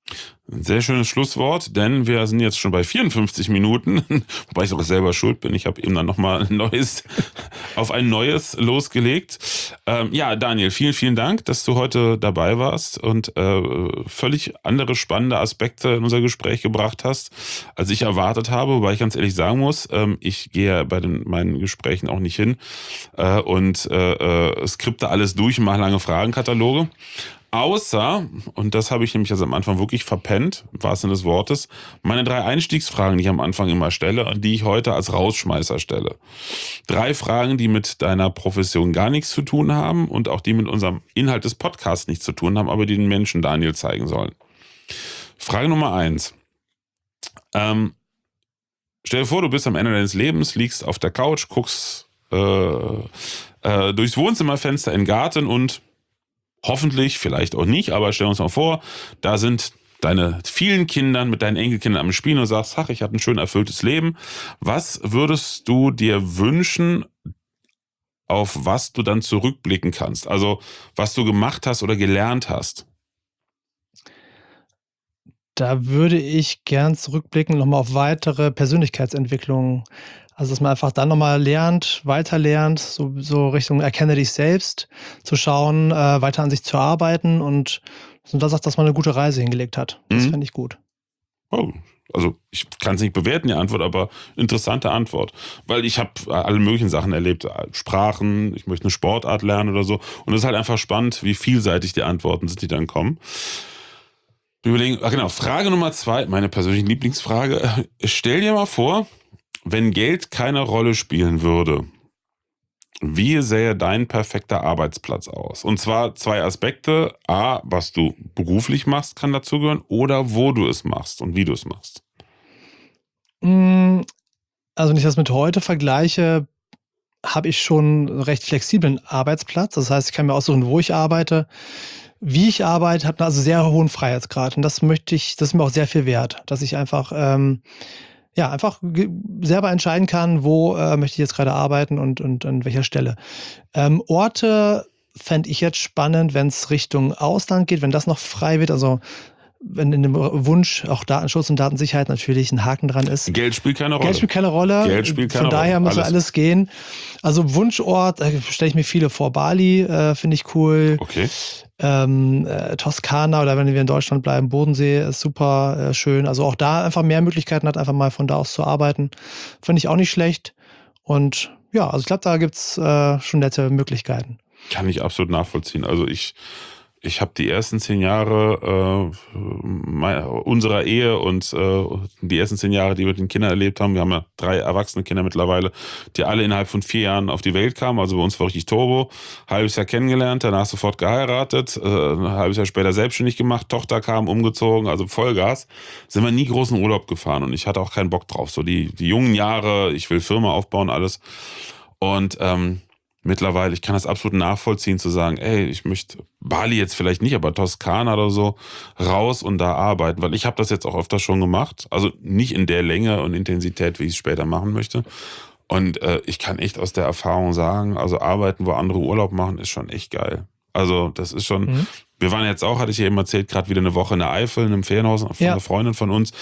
Ein sehr schönes Schlusswort, denn wir sind jetzt schon bei vierundfünfzig Minuten, wobei ich sogar selber schuld bin. Ich habe eben dann nochmal ein neues, auf ein neues losgelegt. Ähm, ja, Daniel, vielen, vielen Dank, dass du heute dabei warst und äh, völlig andere spannende Aspekte in unser Gespräch gebracht hast, als ich erwartet habe. Wobei ich ganz ehrlich sagen muss, ähm, ich gehe bei den, meinen Gesprächen auch nicht hin äh, und äh, äh, skripte alles durch und mache lange Fragenkataloge. Außer, und das habe ich nämlich also am Anfang wirklich verpennt, im wahrsten Sinne des Wortes, meine drei Einstiegsfragen, die ich am Anfang immer stelle und die ich heute als Rausschmeißer stelle. Drei Fragen, die mit deiner Profession gar nichts zu tun haben und auch die mit unserem Inhalt des Podcasts nichts zu tun haben, aber die den Menschen Daniel zeigen sollen. Frage Nummer eins. Ähm, stell dir vor, du bist am Ende deines Lebens, liegst auf der Couch, guckst äh, äh, durchs Wohnzimmerfenster in den Garten und hoffentlich, vielleicht auch nicht, aber stell uns mal vor, da sind deine vielen Kindern mit deinen Enkelkindern am Spielen und sagst, ach, ich hatte ein schön erfülltes Leben. Was würdest du dir wünschen, auf was du dann zurückblicken kannst? Also, was du gemacht hast oder gelernt hast? Da würde ich gern zurückblicken nochmal auf weitere Persönlichkeitsentwicklungen. Also, dass man einfach dann nochmal lernt, weiter lernt, so, so Richtung erkenne dich selbst, zu schauen, äh, weiter an sich zu arbeiten und und das sagt, dass man eine gute Reise hingelegt hat. Das Mhm. fände ich gut. Oh, also ich kann es nicht bewerten, die Antwort, aber interessante Antwort. Weil ich habe alle möglichen Sachen erlebt. Sprachen, ich möchte eine Sportart lernen oder so. Und es ist halt einfach spannend, wie vielseitig die Antworten sind, die dann kommen. Wir überlegen, ach genau, Frage Nummer zwei, meine persönliche Lieblingsfrage. Stell dir mal vor, wenn Geld keine Rolle spielen würde, wie sähe dein perfekter Arbeitsplatz aus? Und zwar zwei Aspekte. A, was du beruflich machst, kann dazugehören. Oder wo du es machst und wie du es machst. Mm, Also, wenn ich das mit heute vergleiche, habe ich schon einen recht flexiblen Arbeitsplatz. Das heißt, ich kann mir aussuchen, wo ich arbeite, wie ich arbeite, habe also sehr hohen Freiheitsgrad. Und das möchte ich, das ist mir auch sehr viel wert, dass ich einfach, ähm, ja, einfach ge- selber entscheiden kann, wo äh, möchte ich jetzt gerade arbeiten und, und an welcher Stelle. Ähm, Orte fände ich jetzt spannend, wenn es Richtung Ausland geht, wenn das noch frei wird. Also wenn in dem Wunsch auch Datenschutz und Datensicherheit natürlich ein Haken dran ist. Geld spielt keine Rolle. Geld spielt keine Rolle. Geld spielt keine Von daher Rolle. muss ja Alles. alles gehen. Also Wunschort, da stelle ich mir viele vor. Bali äh, finde ich cool. Okay. Ähm, äh, Toskana oder wenn wir in Deutschland bleiben, Bodensee ist super äh, schön. Also auch da einfach mehr Möglichkeiten hat, einfach mal von da aus zu arbeiten. Finde ich auch nicht schlecht. Und ja, also ich glaube, da gibt's äh, schon nette Möglichkeiten. Kann ich absolut nachvollziehen. Also ich, ich habe die ersten zehn Jahre äh, meiner, unserer Ehe und äh, die ersten zehn Jahre, die wir mit den Kindern erlebt haben, wir haben ja drei erwachsene Kinder mittlerweile, die alle innerhalb von vier Jahren auf die Welt kamen. Also bei uns war richtig Turbo. Halbes Jahr kennengelernt, danach sofort geheiratet, äh, ein halbes Jahr später selbstständig gemacht, Tochter kam, umgezogen, also Vollgas. Sind wir nie großen Urlaub gefahren und ich hatte auch keinen Bock drauf. So die, die jungen Jahre, ich will Firma aufbauen, alles. Und ähm, mittlerweile, ich kann das absolut nachvollziehen, zu sagen, ey, ich möchte Bali jetzt vielleicht nicht, aber Toskana oder so, raus und da arbeiten, weil ich habe das jetzt auch öfter schon gemacht, also nicht in der Länge und Intensität, wie ich es später machen möchte. Und äh, ich kann echt aus der Erfahrung sagen, also arbeiten, wo andere Urlaub machen, ist schon echt geil. Also das ist schon, mhm. Wir waren jetzt auch, hatte ich ja eben erzählt, gerade wieder eine Woche in der Eifel, in einem Ferienhaus von ja. einer Freundin von uns,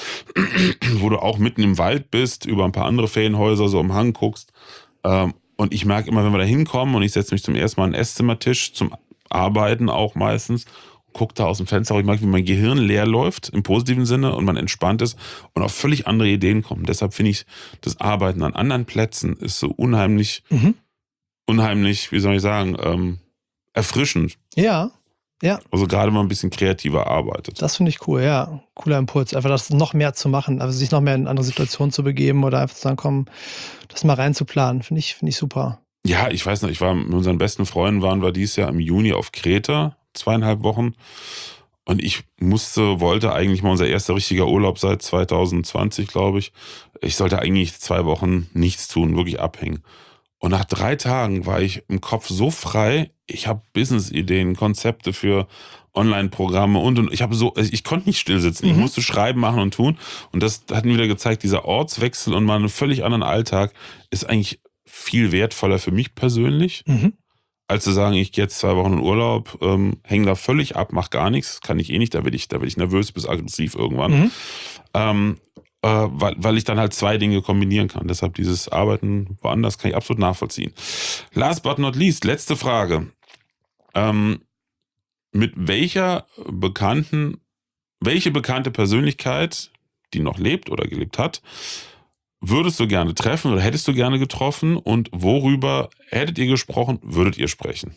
wo du auch mitten im Wald bist, über ein paar andere Ferienhäuser so am Hang guckst. Ähm, Und ich merke immer, wenn wir da hinkommen und ich setze mich zum ersten Mal an den Esszimmertisch, zum Arbeiten auch meistens, gucke da aus dem Fenster, ich merke, wie mein Gehirn leer läuft, im positiven Sinne, und man entspannt ist und auf völlig andere Ideen kommt. Deshalb finde ich, das Arbeiten an anderen Plätzen ist so unheimlich, mhm. unheimlich, wie soll ich sagen, ähm, erfrischend. Ja, ja. Also gerade mal ein bisschen kreativer arbeitet. Das finde ich cool, ja. Cooler Impuls. Einfach das noch mehr zu machen, also sich noch mehr in andere Situationen zu begeben oder einfach zu sagen, komm, das mal reinzuplanen. Finde ich, finde ich super. Ja, ich weiß noch, ich war mit unseren besten Freunden, waren wir dieses Jahr im Juni auf Kreta, zweieinhalb Wochen. Und ich musste, wollte eigentlich mal unser erster richtiger Urlaub seit zwanzig zwanzig, glaube ich. Ich sollte eigentlich zwei Wochen nichts tun, wirklich abhängen. Und nach drei Tagen war ich im Kopf so frei, ich habe Business-Ideen, Konzepte für Online-Programme und, und ich habe so, ich konnte nicht still sitzen, mhm. ich musste schreiben, machen und tun. Und das hat mir wieder gezeigt, dieser Ortswechsel und mal einen völlig anderen Alltag ist eigentlich viel wertvoller für mich persönlich, mhm. als zu sagen, ich gehe jetzt zwei Wochen in Urlaub, ähm, hänge da völlig ab, mach gar nichts, kann ich eh nicht, da werde ich, da werde ich nervös bis aggressiv irgendwann. Mhm. Ähm, äh, weil, weil ich dann halt zwei Dinge kombinieren kann. Deshalb dieses Arbeiten woanders kann ich absolut nachvollziehen. Last but not least, letzte Frage. Ähm, mit welcher bekannten, welche bekannte Persönlichkeit, die noch lebt oder gelebt hat, würdest du gerne treffen oder hättest du gerne getroffen und worüber hättet ihr gesprochen, würdet ihr sprechen?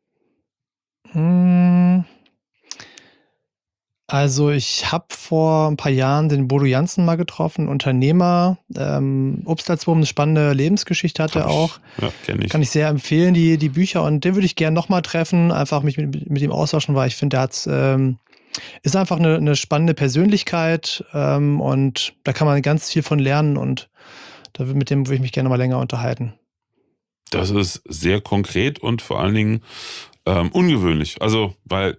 Also ich habe vor ein paar Jahren den Bodo Jansen mal getroffen, Unternehmer, ähm, Obstalsboom, eine spannende Lebensgeschichte hat er auch. Ja, kenne ich. Kann ich sehr empfehlen, die, die Bücher, und den würde ich gerne nochmal treffen, einfach mich mit, mit ihm austauschen, weil ich finde, der hat's, ähm, ist einfach eine, eine spannende Persönlichkeit, ähm, und da kann man ganz viel von lernen, und da, mit dem würde ich mich gerne mal länger unterhalten. Das ist sehr konkret und vor allen Dingen ähm, ungewöhnlich. Also, weil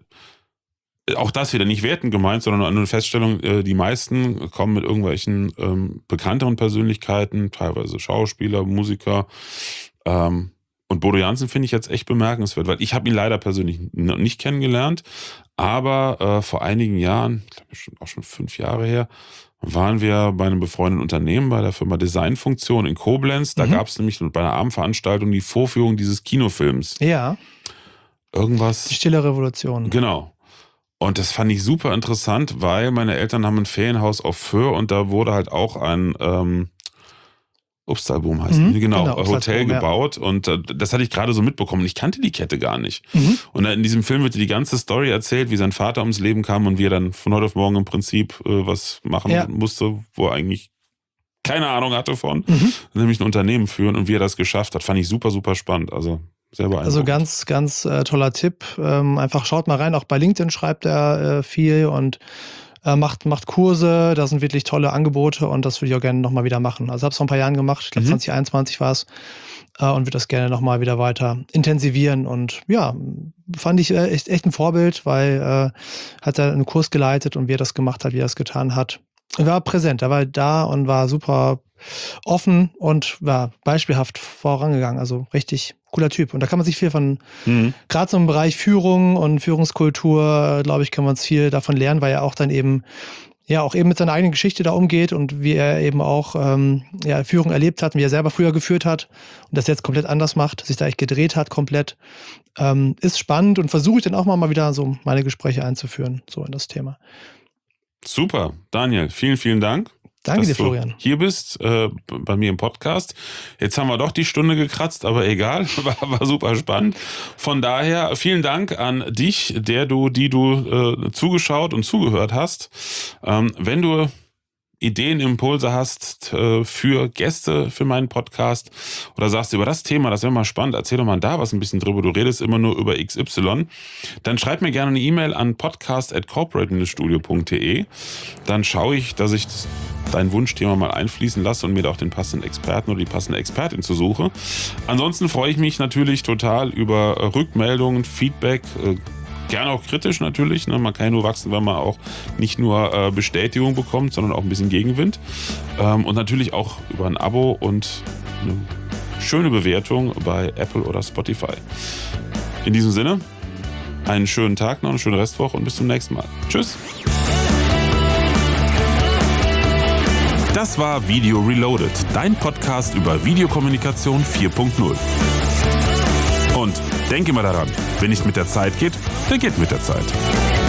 auch das wieder nicht wertend gemeint, sondern nur eine Feststellung, äh, die meisten kommen mit irgendwelchen ähm, bekannteren Persönlichkeiten, teilweise Schauspieler, Musiker. Ähm, und Bodo Jansen finde ich jetzt echt bemerkenswert, weil ich habe ihn leider persönlich noch nicht kennengelernt, aber äh, vor einigen Jahren, ich glaube schon auch schon fünf Jahre her, waren wir bei einem befreundeten Unternehmen, bei der Firma Designfunktion in Koblenz. Da mhm. gab es nämlich bei einer Abendveranstaltung die Vorführung dieses Kinofilms. Ja. Irgendwas. Die Stille Revolution. Genau. Und das fand ich super interessant, weil meine Eltern haben ein Ferienhaus auf Föhr und da wurde halt auch ein ähm, Obstalsboom heißt mhm, genau, genau Hotel gebaut, ja. Und äh, das hatte ich gerade so mitbekommen. Ich kannte die Kette gar nicht. Mhm. Und in diesem Film wird die ganze Story erzählt, wie sein Vater ums Leben kam und wie er dann von heute auf morgen im Prinzip äh, was machen ja. musste, wo er eigentlich keine Ahnung hatte von, mhm. nämlich ein Unternehmen führen, und wie er das geschafft hat, fand ich super, super spannend. Also sehr beeindruckend. Also ganz, ganz äh, toller Tipp. Ähm, einfach schaut mal rein. Auch bei LinkedIn schreibt er äh, viel und äh, macht, macht Kurse. Da sind wirklich tolle Angebote, und das würde ich auch gerne nochmal wieder machen. Also habe es vor ein paar Jahren gemacht. Ich glaube, mhm. zwanzig einundzwanzig war es. Äh, und würde das gerne nochmal wieder weiter intensivieren. Und ja, fand ich äh, echt, echt ein Vorbild, weil äh, hat er einen Kurs geleitet, und wie er das gemacht hat, wie er das getan hat. Er war präsent. Er war da und war super offen und war beispielhaft vorangegangen. Also richtig cooler Typ. Und da kann man sich viel von, mhm. gerade so im Bereich Führung und Führungskultur, glaube ich, kann man uns viel davon lernen, weil er auch dann eben, ja, auch eben mit seiner eigenen Geschichte da umgeht und wie er eben auch ähm, ja, Führung erlebt hat und wie er selber früher geführt hat und das jetzt komplett anders macht, sich da echt gedreht hat komplett. Ähm, ist spannend, und versuche ich dann auch mal, mal wieder so meine Gespräche einzuführen, so in das Thema. Super, Daniel, vielen, vielen Dank. Danke dass dir, Florian. Du hier bist, äh, bei mir im Podcast. Jetzt haben wir doch die Stunde gekratzt, aber egal, war, war super spannend. Von daher vielen Dank an dich, der du, die du äh, zugeschaut und zugehört hast. Ähm, wenn du Ideen, Impulse hast äh, für Gäste für meinen Podcast oder sagst über das Thema, das wäre mal spannend, erzähl doch mal da was ein bisschen drüber, du redest immer nur über X Y, dann schreib mir gerne eine E-Mail an podcast at corporate studio punkt de. Dann schaue ich, dass ich dein Wunschthema mal einfließen lasse und mir da auch den passenden Experten oder die passende Expertin zu suche. Ansonsten freue ich mich natürlich total über Rückmeldungen, Feedback, äh, gerne auch kritisch natürlich. Ne? Man kann ja nur wachsen, wenn man auch nicht nur äh, Bestätigung bekommt, sondern auch ein bisschen Gegenwind. Ähm, und natürlich auch über ein Abo und eine schöne Bewertung bei Apple oder Spotify. In diesem Sinne, einen schönen Tag noch, eine schöne Restwoche und bis zum nächsten Mal. Tschüss! Das war Video Reloaded, dein Podcast über Videokommunikation vier Punkt null. Und denke immer daran, wer nicht mit der Zeit geht, der geht mit der Zeit.